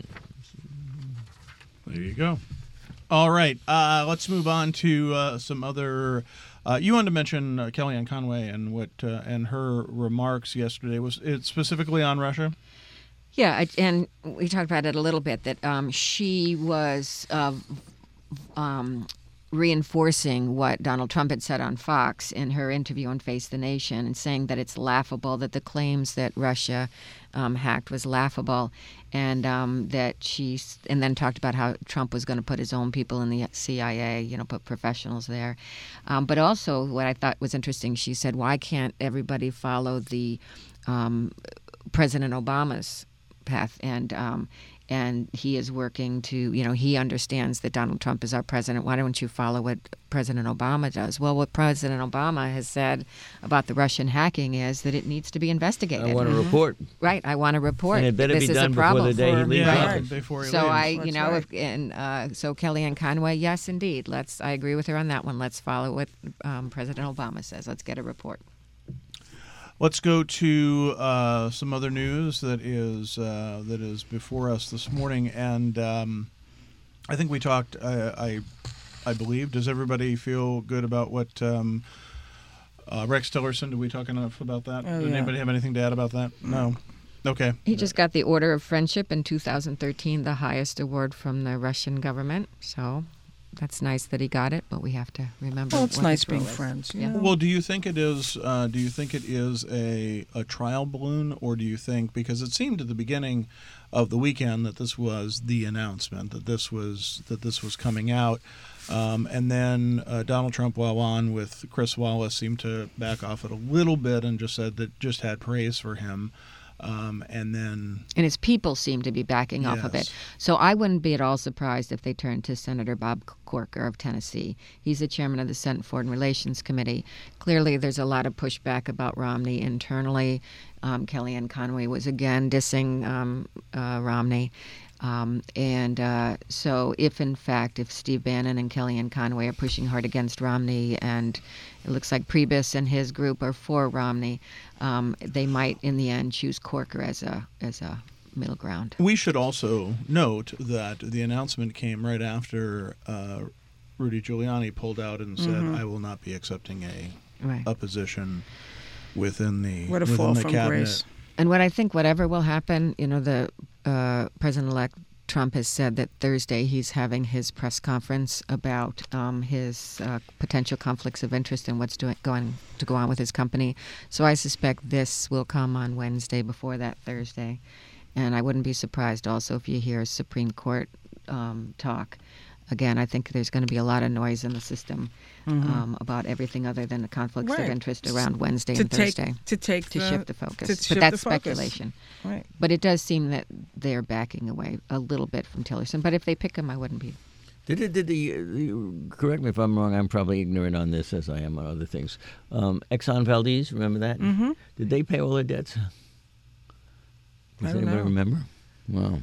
There you go. All right. Uh, let's move on to uh, some other. Uh, you wanted to mention uh, Kellyanne Conway and what uh, and her remarks yesterday. Was it specifically on Russia?
Yeah, I- and we talked about it a little bit, that um, she was uh, um, reinforcing what Donald Trump had said on Fox in her interview on Face the Nation, and saying that it's laughable, that the claims that Russia um, hacked was laughable, and um, that she, and then talked about how Trump was going to put his own people in the C I A, you know, put professionals there. Um, but also, what I thought was interesting, she said, why can't everybody follow the um, President Obama's path? And um, and he is working to, you know, he understands that Donald Trump is our president. Why don't you follow what President Obama does? Well, what President Obama has said about the Russian hacking is that it needs to be investigated.
I want a
Mm-hmm.
report.
Right, I want a report.
And it better
this
be
is
done
a
before
problem
the day he
for-
leaves
Yeah,
office.
before he
So
leaves.
I, you
That's
know,
right.
if, and uh, so Kellyanne Conway, yes, indeed. Let's. I agree with her on that one. Let's follow what um, President Obama says. Let's get a report.
Let's go to uh, some other news that is uh, that is before us this morning, and um, I think we talked. I, I I believe. Does everybody feel good about what um, uh, Rex Tillerson? Did we talk enough about that?
Oh,
Did
yeah.
anybody have anything to add about that? No. Okay.
He just got the Order of Friendship in two thousand thirteen, the highest award from the Russian government. So that's nice that he got it, but we have to remember.
Well, it's
what
nice
his role
being
is.
friends. you
Yeah.
know?
Well, do you think it is? Uh, do you think it is a a trial balloon, or do you think, because it seemed at the beginning of the weekend that this was the announcement, that this was that this was coming out, um, and then uh, Donald Trump, while on with Chris Wallace, seemed to back off it a little bit and just said that just had praise for him, um, and then
And his people seem to be backing off of
Yes.
it. So I wouldn't be at all surprised if they turned to Senator Bob Corker of Tennessee. He's the chairman of the Senate Foreign Relations Committee. Clearly, there's a lot of pushback about Romney internally. Um, Kellyanne Conway was again dissing um, uh, Romney. Um, and uh, so if, in fact, if Steve Bannon and Kellyanne Conway are pushing hard against Romney, and it looks like Priebus and his group are for Romney, um, they might, in the end, choose Corker as a as a middle ground.
we should also note that the announcement came right after uh, Rudy Giuliani pulled out and said,
Mm-hmm.
"I will not be accepting a
Right.
a position within the
What a
within
fall
the
from
cabinet."
grace.
And what I think, whatever will happen, you know, the uh, President-elect Trump has said that Thursday he's having his press conference about um, his uh, potential conflicts of interest and what's doing, going to go on with his company. So I suspect this will come on Wednesday before that Thursday. And I wouldn't be surprised also if you hear Supreme Court um, talk. Again, I think there's going to be a lot of noise in the system um, about everything other than the conflicts
Right.
of interest around Wednesday
to
and
take
Thursday.
to take
To
the,
shift the focus.
to
But
shift
that's
the focus.
speculation.
Right.
But it does seem that they're backing away a little bit from Tillerson. But if they pick him, I wouldn't be.
Did it? Did the, the? Correct me if I'm wrong. I'm probably ignorant on this, as I am on other things. Um, Exxon Valdez, remember that?
Mm-hmm.
Did they pay all their debts? Does
I don't
anybody
know.
remember? Well,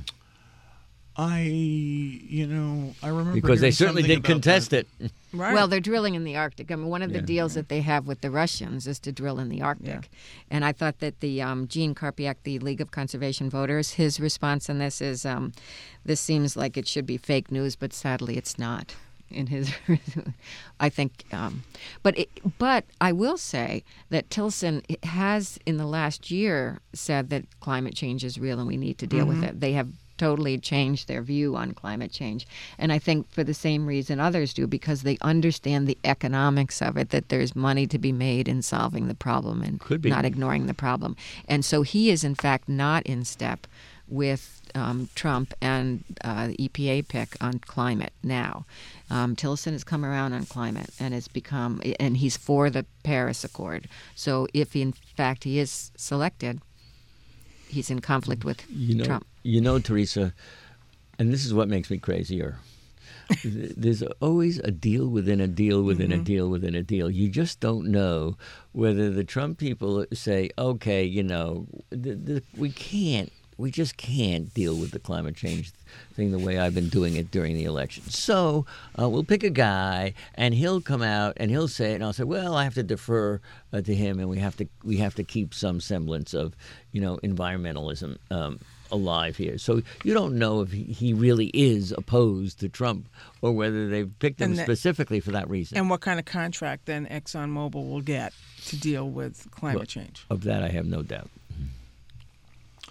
I, you know, I remember
because they
hearing
certainly
something
did
about
contest
that.
it.
Right.
Well, they're drilling in the Arctic. I mean, one of the
Yeah.
deals that they have with the Russians is to drill in the Arctic.
Yeah.
And I thought that the um, Gene Karpiak, the League of Conservation Voters, his response on this is, um, this seems like it should be fake news, but sadly it's not. In his, I think, um, but it, but I will say that Tillerson has in the last year said that climate change is real and we need to deal with it. They have totally changed their view on climate change, and I think for the same reason others do, because they understand the economics of it, that there's money to be made in solving the problem and
Could be.
not ignoring the problem. And so he is in fact not in step with um, Trump and uh, the E P A pick on climate now. Um, Tillerson has come around on climate and has become, and he's for the Paris Accord. So if in fact he is selected, he's in conflict with
You know,
Trump.
you know, Teresa, and this is what makes me crazier. There's always a deal within a deal within
Mm-hmm.
a deal within a deal. You just don't know whether the Trump people say, okay, you know, the, the, we can't, we just can't deal with the climate change thing the way I've been doing it during the election. So uh, we'll pick a guy, and he'll come out and he'll say it, and I'll say, well, I have to defer uh, to him, and we have to we have to keep some semblance of, you know, environmentalism um, alive here. So you don't know if he, he really is opposed to Trump or whether they've picked him
And that-
specifically for that reason.
and what kind of contract then ExxonMobil will get to deal with climate
Well,
change?
Of that, I have no doubt.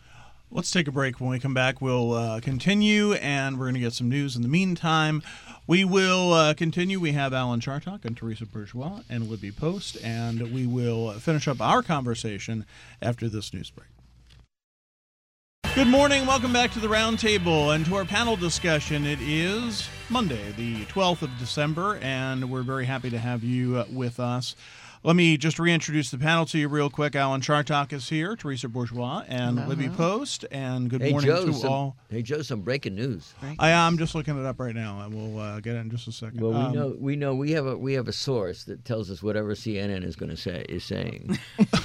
Let's take a break. When we come back, we'll uh, continue, and we're going to get some news in the meantime. We will uh, continue. We have Alan Chartock and Teresa Bourgeois and Libby Post, and we will finish up our conversation after this news break. Good morning. Welcome back to the Roundtable and to our panel discussion. It is Monday, the twelfth of December, and we're very happy to have you uh, with us. Let me just reintroduce the panel to you real quick. Alan Chartock is here, Teresa Bourgeois, and
Uh-huh.
Libby Post. And good
Hey,
morning
Joe,
to
some,
all.
Hey, Joe, some breaking news.
I am just looking it up right now, and we'll uh, get it in just a second.
Well, we
Um,
know we know we have a we have a source that tells us whatever C N N is going to say is saying.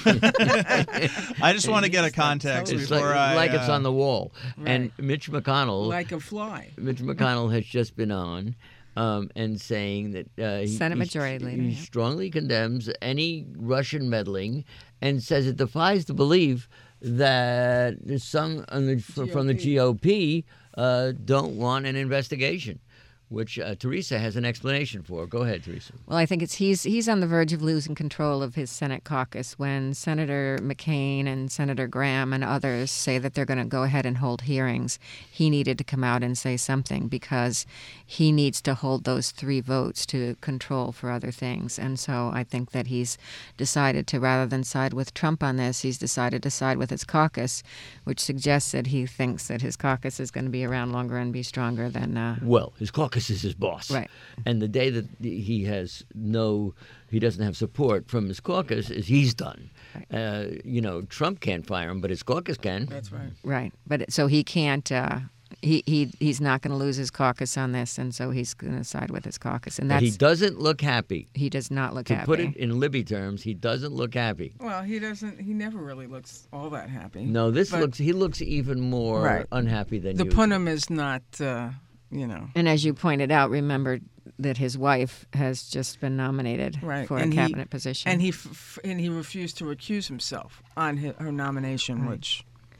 I just want to get a context
It's
before
like,
I.
like it's
uh,
on the wall. And Mitch McConnell,
Like a fly.
Mitch McConnell has just been on. Um, and saying that uh, he,
Senate
he-
Majority Leader,
he
yeah.
strongly condemns any Russian meddling and says it defies the belief that some on the, from, from the G O P uh, don't want an investigation, which uh, Teresa has an explanation for. Go ahead, Teresa.
Well, I think it's he's he's on the verge of losing control of his Senate caucus when Senator McCain and Senator Graham and others say that they're going to go ahead and hold hearings. He needed to come out and say something because he needs to hold those three votes to control for other things. And so I think that he's decided to, rather than side with Trump on this, he's decided to side with his caucus, which suggests that he thinks that his caucus is going to be around longer and be stronger than. Uh,
Well, his caucus is his boss.
Right.
And the day that he has no, he doesn't have support from his caucus is he's done. Uh, you know, Trump can't fire him, but his caucus can.
That's right.
Right, but so he can't. Uh, he he he's not going to lose his caucus on this, and so he's going to side with his caucus, and
But
that's
he doesn't look happy.
he does not look
To
happy.
put it in Libby terms, he doesn't look happy.
Well, he doesn't. He never really looks all that happy.
No, this
But
looks. He looks even more
Right.
unhappy than
The
usual.
Punim is not. Uh, you know.
And as you pointed out, remember that his wife has just been nominated
Right.
for
and
a
he-
cabinet position,
And he f- f- and he refused to recuse himself on his, her nomination,
Right.
which.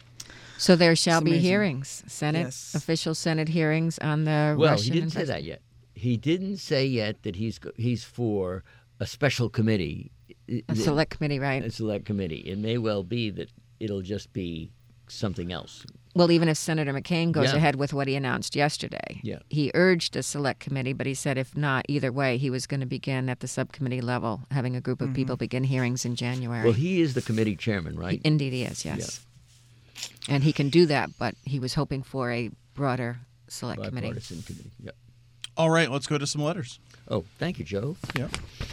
so there shall
It's
be
amazing.
hearings, Senate
Yes.
official Senate hearings on the
Well,
Russian
he didn't say
invest-
that yet. He didn't say yet that he's go- he's for a special committee,
a select committee, right?
a select committee. It may well be that it'll just be something else.
Well, even if Senator McCain goes
Yeah.
ahead with what he announced yesterday,
Yeah.
he urged a select committee, but he said if not, either way, he was going to begin at the subcommittee level, having a group of people begin hearings in January.
Well, he is the committee chairman, right?
Indeed, he is, yes. And he can do that, but he was hoping for a broader select committee.
Bipartisan committee. Yeah.
All right, let's go to some letters.
Oh, thank you, Joe.
Yep.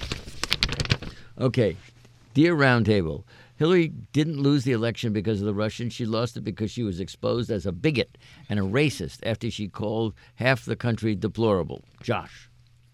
Okay. Dear Roundtable, Hillary didn't lose the election because of the Russians. She lost it because she was exposed as a bigot and a racist after she called half the country deplorable. Josh.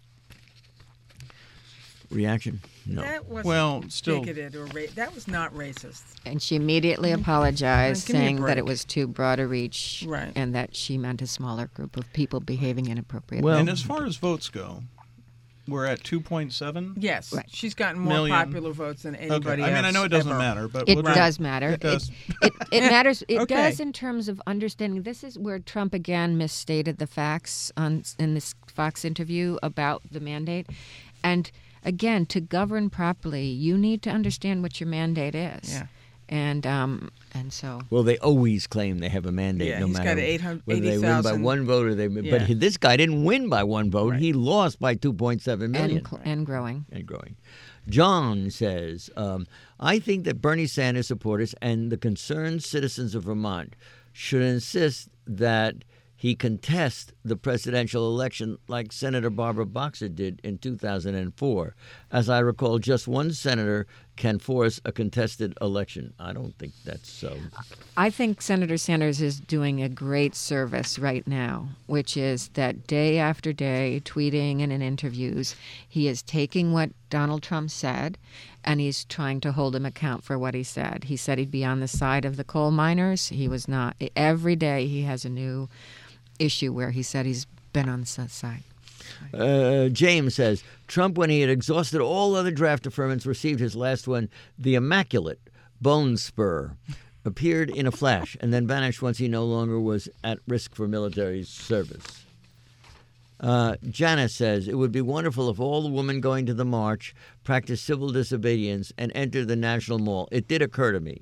Reaction? No.
That wasn't
Well, still-
bigoted or ra- that was not racist.
And she immediately apologized,
Give me a
saying that
break.
it was too broad a reach
Right.
and that she meant a smaller group of people behaving inappropriately.
Well-
And as far as votes go, we're at two point seven.
Yes,
Right.
she's gotten more
Million.
popular votes than anybody
Okay. I mean, I know it doesn't
else
matter, but
It
we'll
does
try-
matter.
It does.
It, it matters. It
Okay.
does in terms of understanding. This is where Trump again misstated the facts on in this Fox interview about the mandate. And again, to govern properly, you need to understand what your mandate is.
Yeah.
And um and so
Well, they always claim they have a mandate,
Yeah,
no
he's
matter
got eight hundred
whether they win by
eighty thousand.
one vote or they.
Yeah.
But he- this guy didn't win by one vote.
Right.
He lost by two point seven million.
and cl- and growing.
and growing. John says, um, I think that Bernie Sanders supporters and the concerned citizens of Vermont should insist that he contest the presidential election like Senator Barbara Boxer did in two thousand four. As I recall, just one senator can force a contested election. I don't think that's so.
I think Senator Sanders is doing a great service right now, which is that day after day, tweeting and in interviews, he is taking what Donald Trump said and he's trying to hold him account for what he said. He said he'd be on the side of the coal miners. He was not. Every day he has a new issue where he said he's been on the side.
Uh, James says, Trump, when he had exhausted all other draft deferments, received his last one, the immaculate bone spur, appeared in a flash, and then vanished once he no longer was at risk for military service. Uh, Janice says, it would be wonderful if all the women going to the march practiced civil disobedience and entered the National Mall. It did occur to me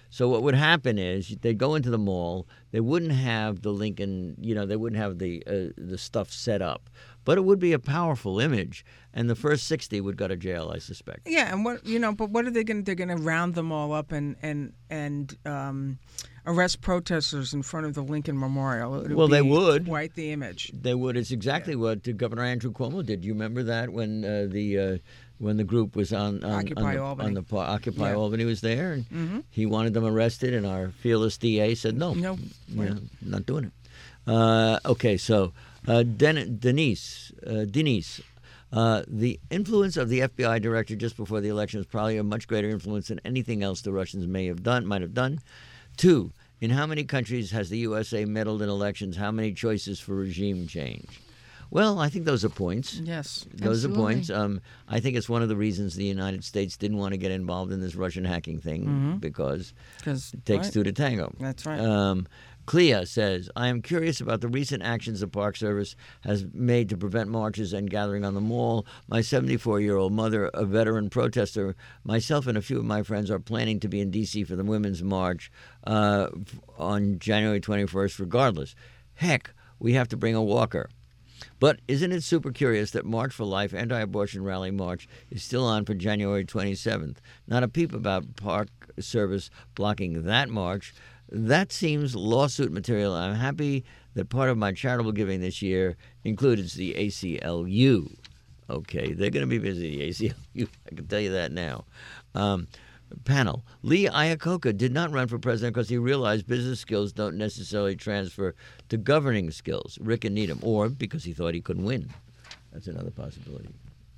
So what would happen is they'd go into the mall. They wouldn't have the Lincoln, you know, they wouldn't have the uh, the stuff set up, but it would be a powerful image. And the first sixty would go to jail, I suspect.
Yeah, and what you know, but what are they going? to They're going to round them all up and and and um, arrest protesters in front of the Lincoln Memorial. It would
Well, they
be
would.
Quite the image.
They would. It's exactly yeah. what Governor Andrew Cuomo did. You remember that when uh, the uh, when the group was on on,
Occupy
on the,
Albany.
on the Occupy
yeah.
Albany was there, and
mm-hmm.
he wanted them arrested, and our fearless D A said no,
no,
you know, not doing it. Uh, okay, so uh, Den- Denise, uh, Denise. Uh, the influence of the F B I director just before the election was probably a much greater influence than anything else the Russians may have done, might have done. Two, in how many countries has the U S A meddled in elections? How many choices for regime change? Well, I think those are points.
Yes.
Those
Absolutely.
are points. Um, I think it's one of the reasons the United States didn't want to get involved in this Russian hacking thing
mm-hmm.
because
Because
it takes
right.
two to tango.
That's right.
Um, Clea says, I am curious about the recent actions the Park Service has made to prevent marches and gathering on the mall. My seventy-four-year-old mother, a veteran protester, myself and a few of my friends are planning to be in D C for the Women's March uh, on January twenty-first regardless. Heck, we have to bring a walker. But isn't it super curious that March for Life anti-abortion rally march is still on for January twenty-seventh? Not a peep about Park Service blocking that march. That seems lawsuit material. I'm happy that part of my charitable giving this year includes the A C L U. Okay, they're going to be busy, the A C L U. I can tell you that now. Um, panel. Lee Iacocca did not run for president because he realized business skills don't necessarily transfer to governing skills. Rick and Needham. Or because he thought he couldn't win. That's another possibility.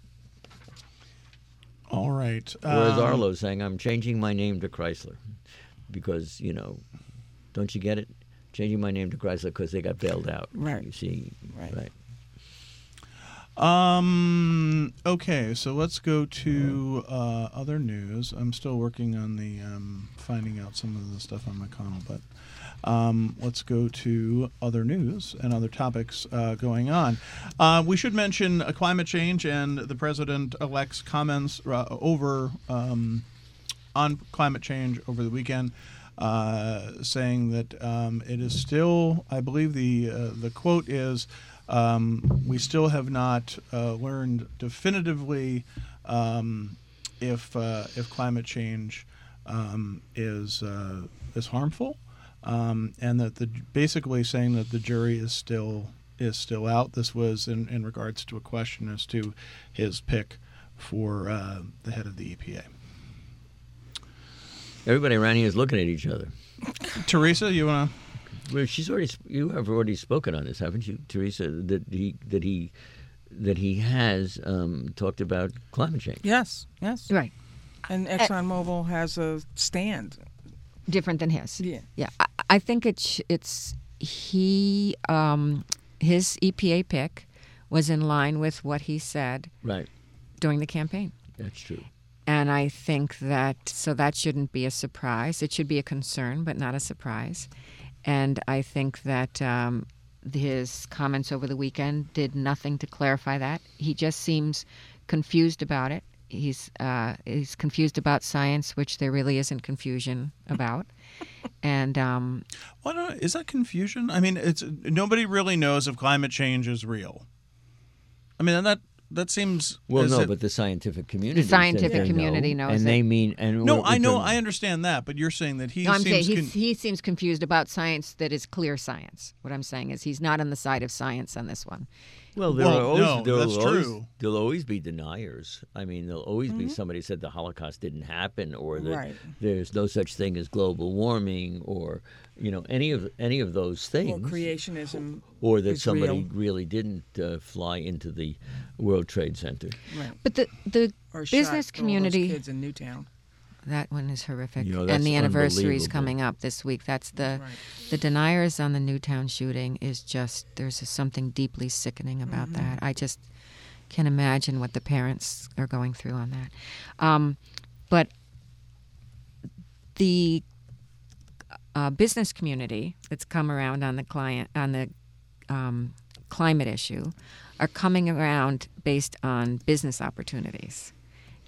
All right.
Whereas
Um,
Arlo saying, I'm changing my name to Chrysler. Because, you know, don't you get it? Changing my name to Chrysler because they got bailed out.
Right.
You see?
Right.
Right.
Um. Okay, so let's go to uh, other news. I'm still working on the um, finding out some of the stuff on McConnell, but um, let's go to other news and other topics uh, going on. Uh, we should mention uh, climate change and the president-elect's comments uh, over um, on climate change over the weekend. Uh, saying that um, it is still, I believe the uh, the quote is, um, we still have not uh, learned definitively um, if uh, if climate change um, is uh, is harmful, um, and that the basically saying that the jury is still is still out. This was in, in regards to a question as to his pick for uh, the head of the E P A.
Everybody around here is looking at each other.
Teresa, you want
to? Well, she's already. You have already spoken on this, haven't you, Teresa? That he that he that he has um, talked about climate change.
Yes. Yes.
Right.
And ExxonMobil has a stand.
Different than his.
Yeah.
Yeah. I, I think it's it's he um, his E P A pick was in line with what he said.
Right.
During the campaign.
That's true.
And I think that, so that shouldn't be a surprise. It should be a concern, but not a surprise. And I think that um, his comments over the weekend did nothing to clarify that. He just seems confused about it. He's uh, he's confused about science, which there really isn't confusion about. And um,
well, no, is that confusion? I mean, it's nobody really knows if climate change is real. I mean, that that seems
well, no,
it,
but the scientific community,
the scientific community
know,
knows,
and
it.
they mean, and
no, I know, I understand that, but you're saying that he
no, I'm
seems
saying
con-
he seems confused about science that is clear science. What I'm saying is he's not on the side of science on this one.
Well, there
well,
are always,
no,
there'll
that's
always,
true.
There'll always be deniers. I mean, there'll always
Mm-hmm.
be somebody who said the Holocaust didn't happen, or that
Right.
there's no such thing as global warming, or you know, any of any of those things.
Or creationism.
Or that
is
somebody
real.
really didn't uh, fly into the World Trade Center.
Right.
But the the
Or shot
business
all those
community,
kids in Newtown.
that one is horrific.
You know,
and
that's
the anniversary is
unbelievable.
coming up this week. That's the
Right.
the deniers on the Newtown shooting is just, there's just something deeply sickening about
Mm-hmm.
that. I just can't imagine what the parents are going through on that. Um, but the uh, business community that's come around on the client on the um, climate issue are coming around based on business opportunities.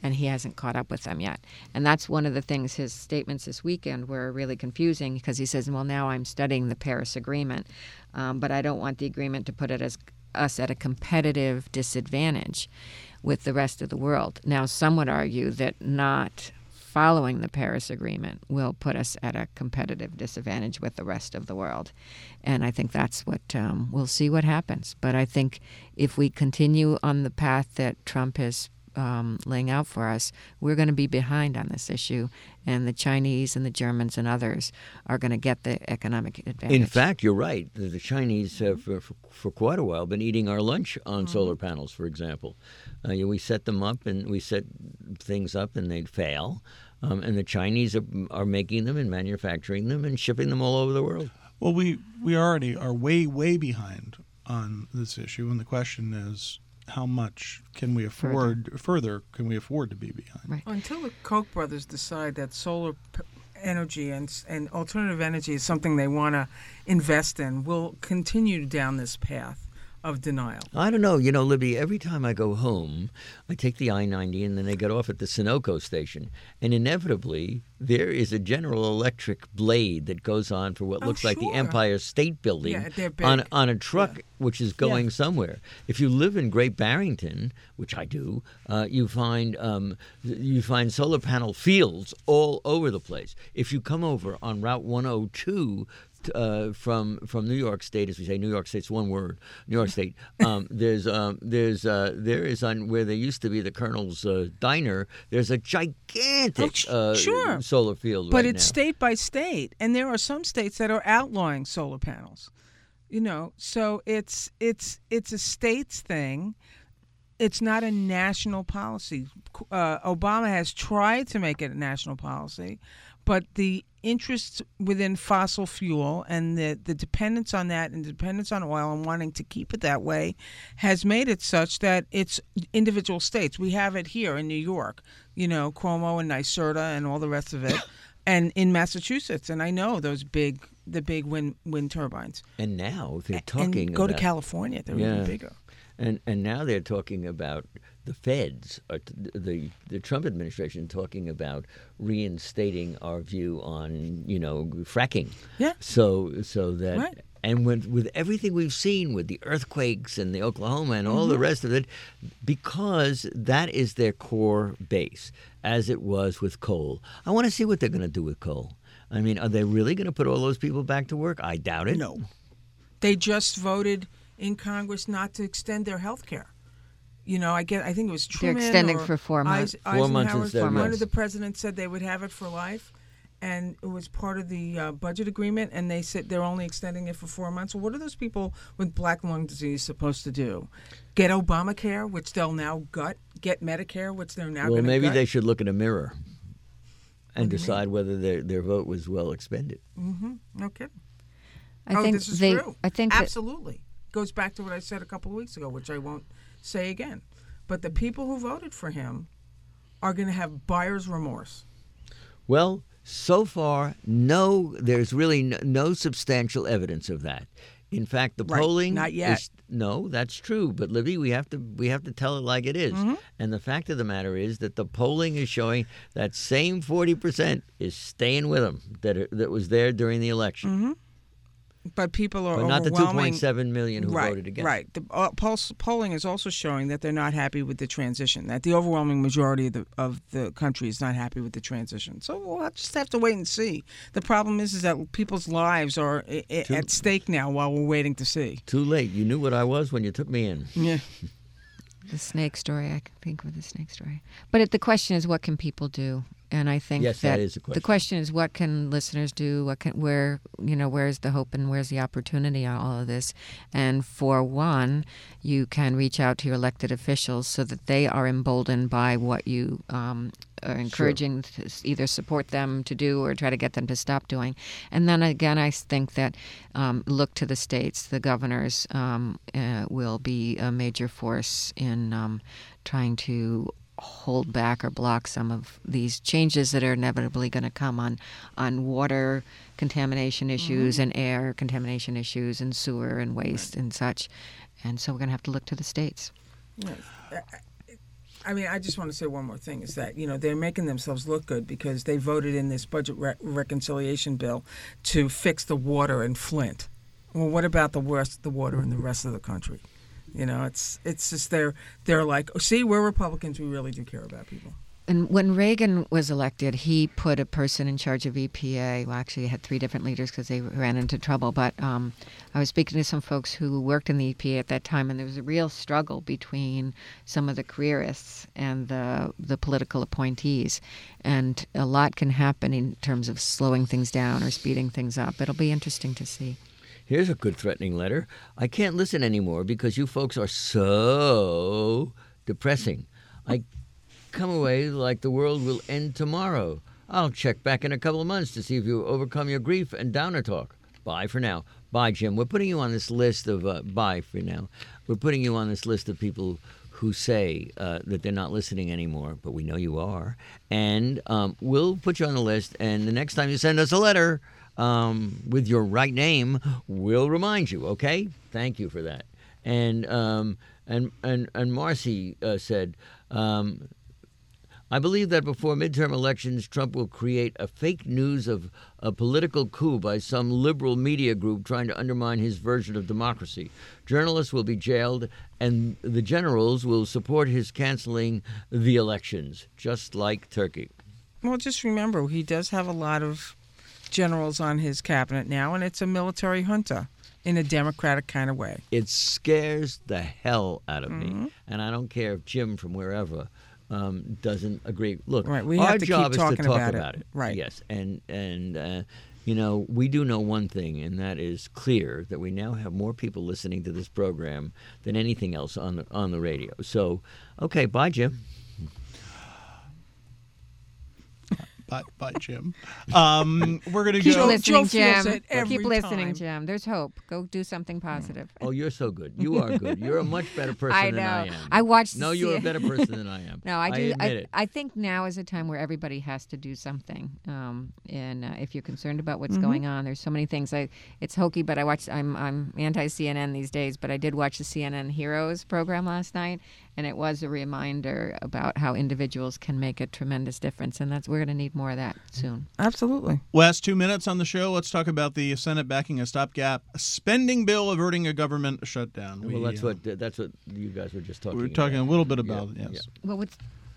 and he hasn't caught up with them yet. And that's one of the things, his statements this weekend were really confusing, because he says, well, now I'm studying the Paris Agreement, um, but I don't want the agreement to put it as us at a competitive disadvantage with the rest of the world. Now, some would argue that not following the Paris Agreement will put us at a competitive disadvantage with the rest of the world. And I think that's what um, we'll see what happens. But I think if we continue on the path that Trump is um, laying out for us, we're going to be behind on this issue. And the Chinese and the Germans and others are going to get the economic advantage.
In fact, you're right. The, the Chinese have, for, for, for quite a while, been eating our lunch on mm-hmm. solar panels, for example. Uh, you know, we set them up and we set things up and they'd fail. Um, and the Chinese are, are making them and manufacturing them and shipping them all over the world.
Well, we, we already are way, way behind on this issue. And the question is, how much can we afford, further, further can we afford to be behind?
Right. Until the Koch brothers decide that solar p- energy and, and alternative energy is something they want to invest in, we'll continue down this path of denial.
I don't know. You know, Libby, every time I go home, I take the I ninety and then I get off at the Sunoco station. And inevitably, there is a General Electric blade that goes on for what
oh,
looks
sure.
like the Empire State Building
yeah, they're big.
on, on a truck
yeah.
which is going
yeah.
somewhere. If you live in Great Barrington, which I do, uh, you find um, you find solar panel fields all over the place. If you come over on Route one oh two, Uh, from from New York State, as we say, New York State's one word. New York State. Um, there's um, there's uh, there is on where there used to be the Colonel's uh, Diner. There's a gigantic
oh,
uh,
sure.
solar field.
But
right
it's
now.
state by state, and there are some states that are outlawing solar panels. You know, so it's it's it's a states thing. It's not a national policy. Uh, Obama has tried to make it a national policy, but the interest within fossil fuel and the, the dependence on that and dependence on oil and wanting to keep it that way has made it such that it's individual states. We have it here in New York, you know, Cuomo and NYSERDA and all the rest of it, and in Massachusetts. And I know those big, the big wind wind turbines.
And now they're talking
and go
about,
to California, they're
yeah.
even bigger.
And and now they're talking about the feds, or the the Trump administration talking about reinstating our view on, you know, fracking.
Yeah.
So so that
right.
and with with everything we've seen with the earthquakes and the Oklahoma and all mm-hmm. the rest of it, because that is their core base, as it was with coal. I want to see what they're going to do with coal. I mean, are they really going to put all those people back to work? I doubt it.
No. They just voted in Congress not to extend their health care. You know, I get. I think it was Truman.
They're extending
or
for four months.
Eis-
four months
Eisenhower,
instead.
One
yes.
of the presidents said they would have it for life, and it was part of the uh, budget agreement. And they said they're only extending it for four months. Well, what are those people with black lung disease supposed to do? Get Obamacare, which they'll now gut. Get Medicare, which they're now
well,
going to
maybe
gut.
they should look in a mirror and decide
mean?
whether their their vote was well expended.
Mm-hmm. No kidding.
I
oh,
think
this is
they,
true.
I think that,
absolutely goes back to what I said a couple of weeks ago, which I won't say again. But the people who voted for him are going to have buyer's remorse.
Well, so far, no, there's really no, no substantial evidence of that. In fact, the
right.
polling
not yet.
Is, no, that's true. But Libby, we have to we have to tell it like it is.
Mm-hmm.
And the fact of the matter is that the polling is showing that same forty percent is staying with him that that was there during the election.
Mm-hmm. But people are
but not the two
overwhelming.
point seven million who
right,
voted against.
Right. The uh, pulse, polling is also showing that they're not happy with the transition, that the overwhelming majority of the, of the country is not happy with the transition. So we'll just have to wait and see. The problem is, is that people's lives are I- I-
Too,
at stake now while we're waiting to see.
Too late. You knew what I was when you took me in.
Yeah.
the snake story, I can think of the snake story. But it, the question is, what can people do? And I think
yes,
that,
that is a question.
the question is, what can listeners do? What can where you know where's the hope and where's the opportunity on all of this? And for one, you can reach out to your elected officials so that they are emboldened by what you um, are encouraging sure. to either support them to do or try to get them to stop doing. And then again, I think that um, look to the states. The governors um, uh, will be a major force in um, trying to hold back or block some of these changes that are inevitably going to come on on water contamination issues mm-hmm. and air contamination issues and sewer and waste right. and such. And so we're going to have to look to the states.
Yes. I mean, I just want to say one more thing is that, you know, they're making themselves look good because they voted in this budget re- reconciliation bill to fix the water in Flint. Well, what about the worst, the water in the rest of the country? You know, it's it's just they're they're like, see, we're Republicans. We really do care about people.
And when Reagan was elected, he put a person in charge of E P A. Well, actually, he had three different leaders because they ran into trouble. But um, I was speaking to some folks who worked in the E P A at that time, and there was a real struggle between some of the careerists and the the political appointees. And a lot can happen in terms of slowing things down or speeding things up. It'll be interesting to see.
Here's a good threatening letter. I can't listen anymore because you folks are so depressing. I come away like the world will end tomorrow. I'll check back in a couple of months to see if you overcome your grief and downer talk. Bye for now. Bye, Jim. We're putting you on this list of, uh, bye for now. We're putting you on this list of people who say uh, that they're not listening anymore, but we know you are. And um, we'll put you on the list, and the next time you send us a letter um, with your right name, we'll remind you, okay? Thank you for that. And um, and, and, and Marcy uh, said, um, I believe that before midterm elections, Trump will create a fake news of a political coup by some liberal media group trying to undermine his version of democracy. Journalists will be jailed, and the generals will support his canceling the elections, just like Turkey.
Well, just remember, he does have a lot of generals on his cabinet now, and it's a military junta in a democratic kind of way.
It scares the hell out of
Mm-hmm.
me, and I don't care if Jim from wherever Um, doesn't agree. Look,
Right, we
our
have to
job
keep
is
talking
to talk
about it.
about it.
Right.
Yes, and and uh, you know, we do know one thing, and that is clear that we now have more people listening to this program than anything else on the, on the radio. So, okay, bye, Jim.
Bye, bye, Jim. Um, we're going to
Keep
go.
listening,
Joe feels
Jim.
it every
Keep listening,
time.
Jim. There's hope. Go do something positive.
Oh, you're so good. You are good. You're a much better person
I
than
know.
I am.
I watched
No,
the
you're a
C-
better person than I am.
No, I do.
admit it.
I think now is a time where everybody has to do something. Um, and uh, if you're concerned about what's
Mm-hmm.
going on, there's so many things. I it's hokey, but I watched. I'm I'm anti-C N N these days, but I did watch the C N N Heroes program last night, and it was a reminder about how individuals can make a tremendous difference, and that's we're going to need more of that soon.
Absolutely.
Last two minutes on the show, let's talk about the Senate backing a stopgap spending bill averting a government shutdown.
Well,
We,
that's
uh,
what that's what you guys were just talking
we were
about.
talking a little bit about
Yeah,
it, yes.
Well, what's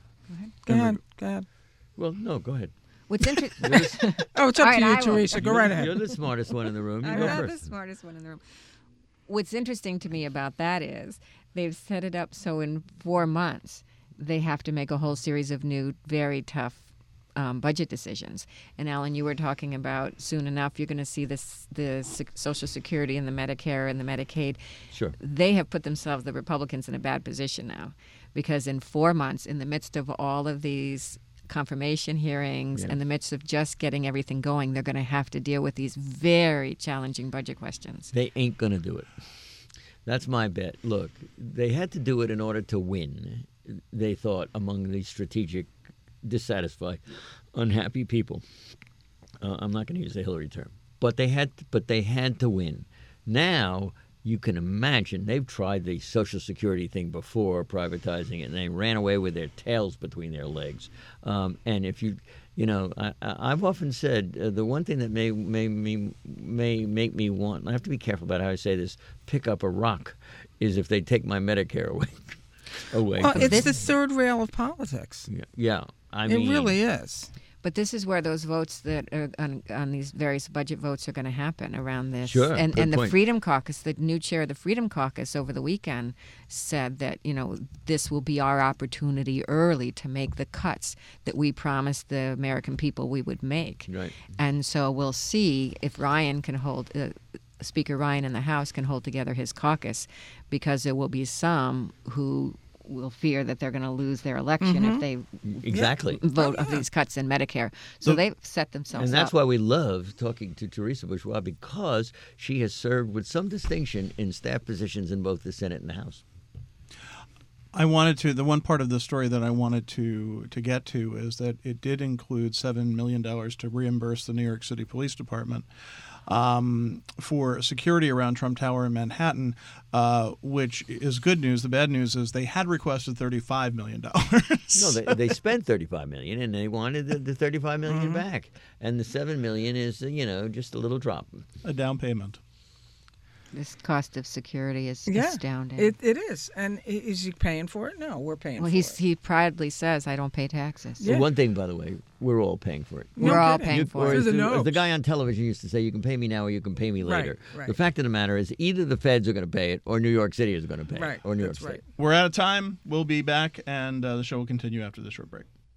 Go ahead. Go ahead.
Well, no, go ahead.
what's interesting?
Oh, it's up
All
to
right,
you,
I will.
Teresa. Go
you're,
right ahead.
You're the smartest one in the room. You
I'm
go
not the
first.
smartest one in the room. What's interesting to me about that is they've set it up so in four months they have to make a whole series of new, very tough um, budget decisions. And Alan, you were talking about soon enough you're going to see this the sec- Social Security and the Medicare and the Medicaid.
Sure.
They have put themselves, the Republicans, in a bad position now because in four months, in the midst of all of these confirmation hearings,
Yeah.
in the midst of just getting everything going, they're going to have to deal with these very challenging budget questions.
They ain't going to do it. That's my bet. Look, they had to do it in order to win, they thought, among the strategic, dissatisfied, unhappy people. Uh, I'm not going to use the Hillary term. But they had, but they had to win. Now, you can imagine, they've tried the Social Security thing before, privatizing it, and they ran away with their tails between their legs. Um, and if you, you know, I, I- I've often said uh, the one thing that may, may, me, may make me want, I have to be careful about how I say this, pick up a rock, is if they take my Medicare away. away
Well,
from
it's
me.
the third rail of politics.
Yeah, yeah, I
It
mean,
really is.
But this is where those votes that are on, on these various budget votes are going to happen around this.
Sure,
And
good
and the
point.
Freedom Caucus, the new chair of the Freedom Caucus over the weekend said that, you know, this will be our opportunity early to make the cuts that we promised the American people we would make.
Right.
And so we'll see if Ryan can hold, uh, Speaker Ryan in the House can hold together his caucus, because there will be some who will fear that they're going to lose their election if they
Exactly.
vote of these cuts in Medicare. So
The-
they've set themselves
And that's
up.
why we love talking to Teresa Bourgeois, because she has served with some distinction in staff positions in both the Senate and the House.
I wanted to, the one part of the story that I wanted to to get to is that it did include seven million dollars to reimburse the New York City Police Department
um, for security around Trump Tower in Manhattan, uh, which is good news. The bad news is they had requested thirty-five million dollars.
No, they, they spent thirty-five million dollars, and they wanted the, the thirty-five million dollars
Mm-hmm.
back. And the seven million dollars is, uh, you know, just a little drop.
A down payment.
This cost of security is
Yeah,
astounding.
it, it is. And i- is he paying for it? No, we're paying
well,
for
he's,
it.
he proudly says, I don't pay taxes.
Yeah.
Well, one thing, by the way, we're all paying for it.
No
We're all
kidding.
paying
You-
for
or
it.
as
Through
the,
the
as the
nose.
guy on television used to say, you can pay me now or you can pay me
Right,
later.
right.
The fact of the matter is either the feds are going to pay it or New York City is going to pay
Right,
it. Or New
that's
York
right.
State.
We're out of time. We'll be back, and uh, the show will continue after this short break.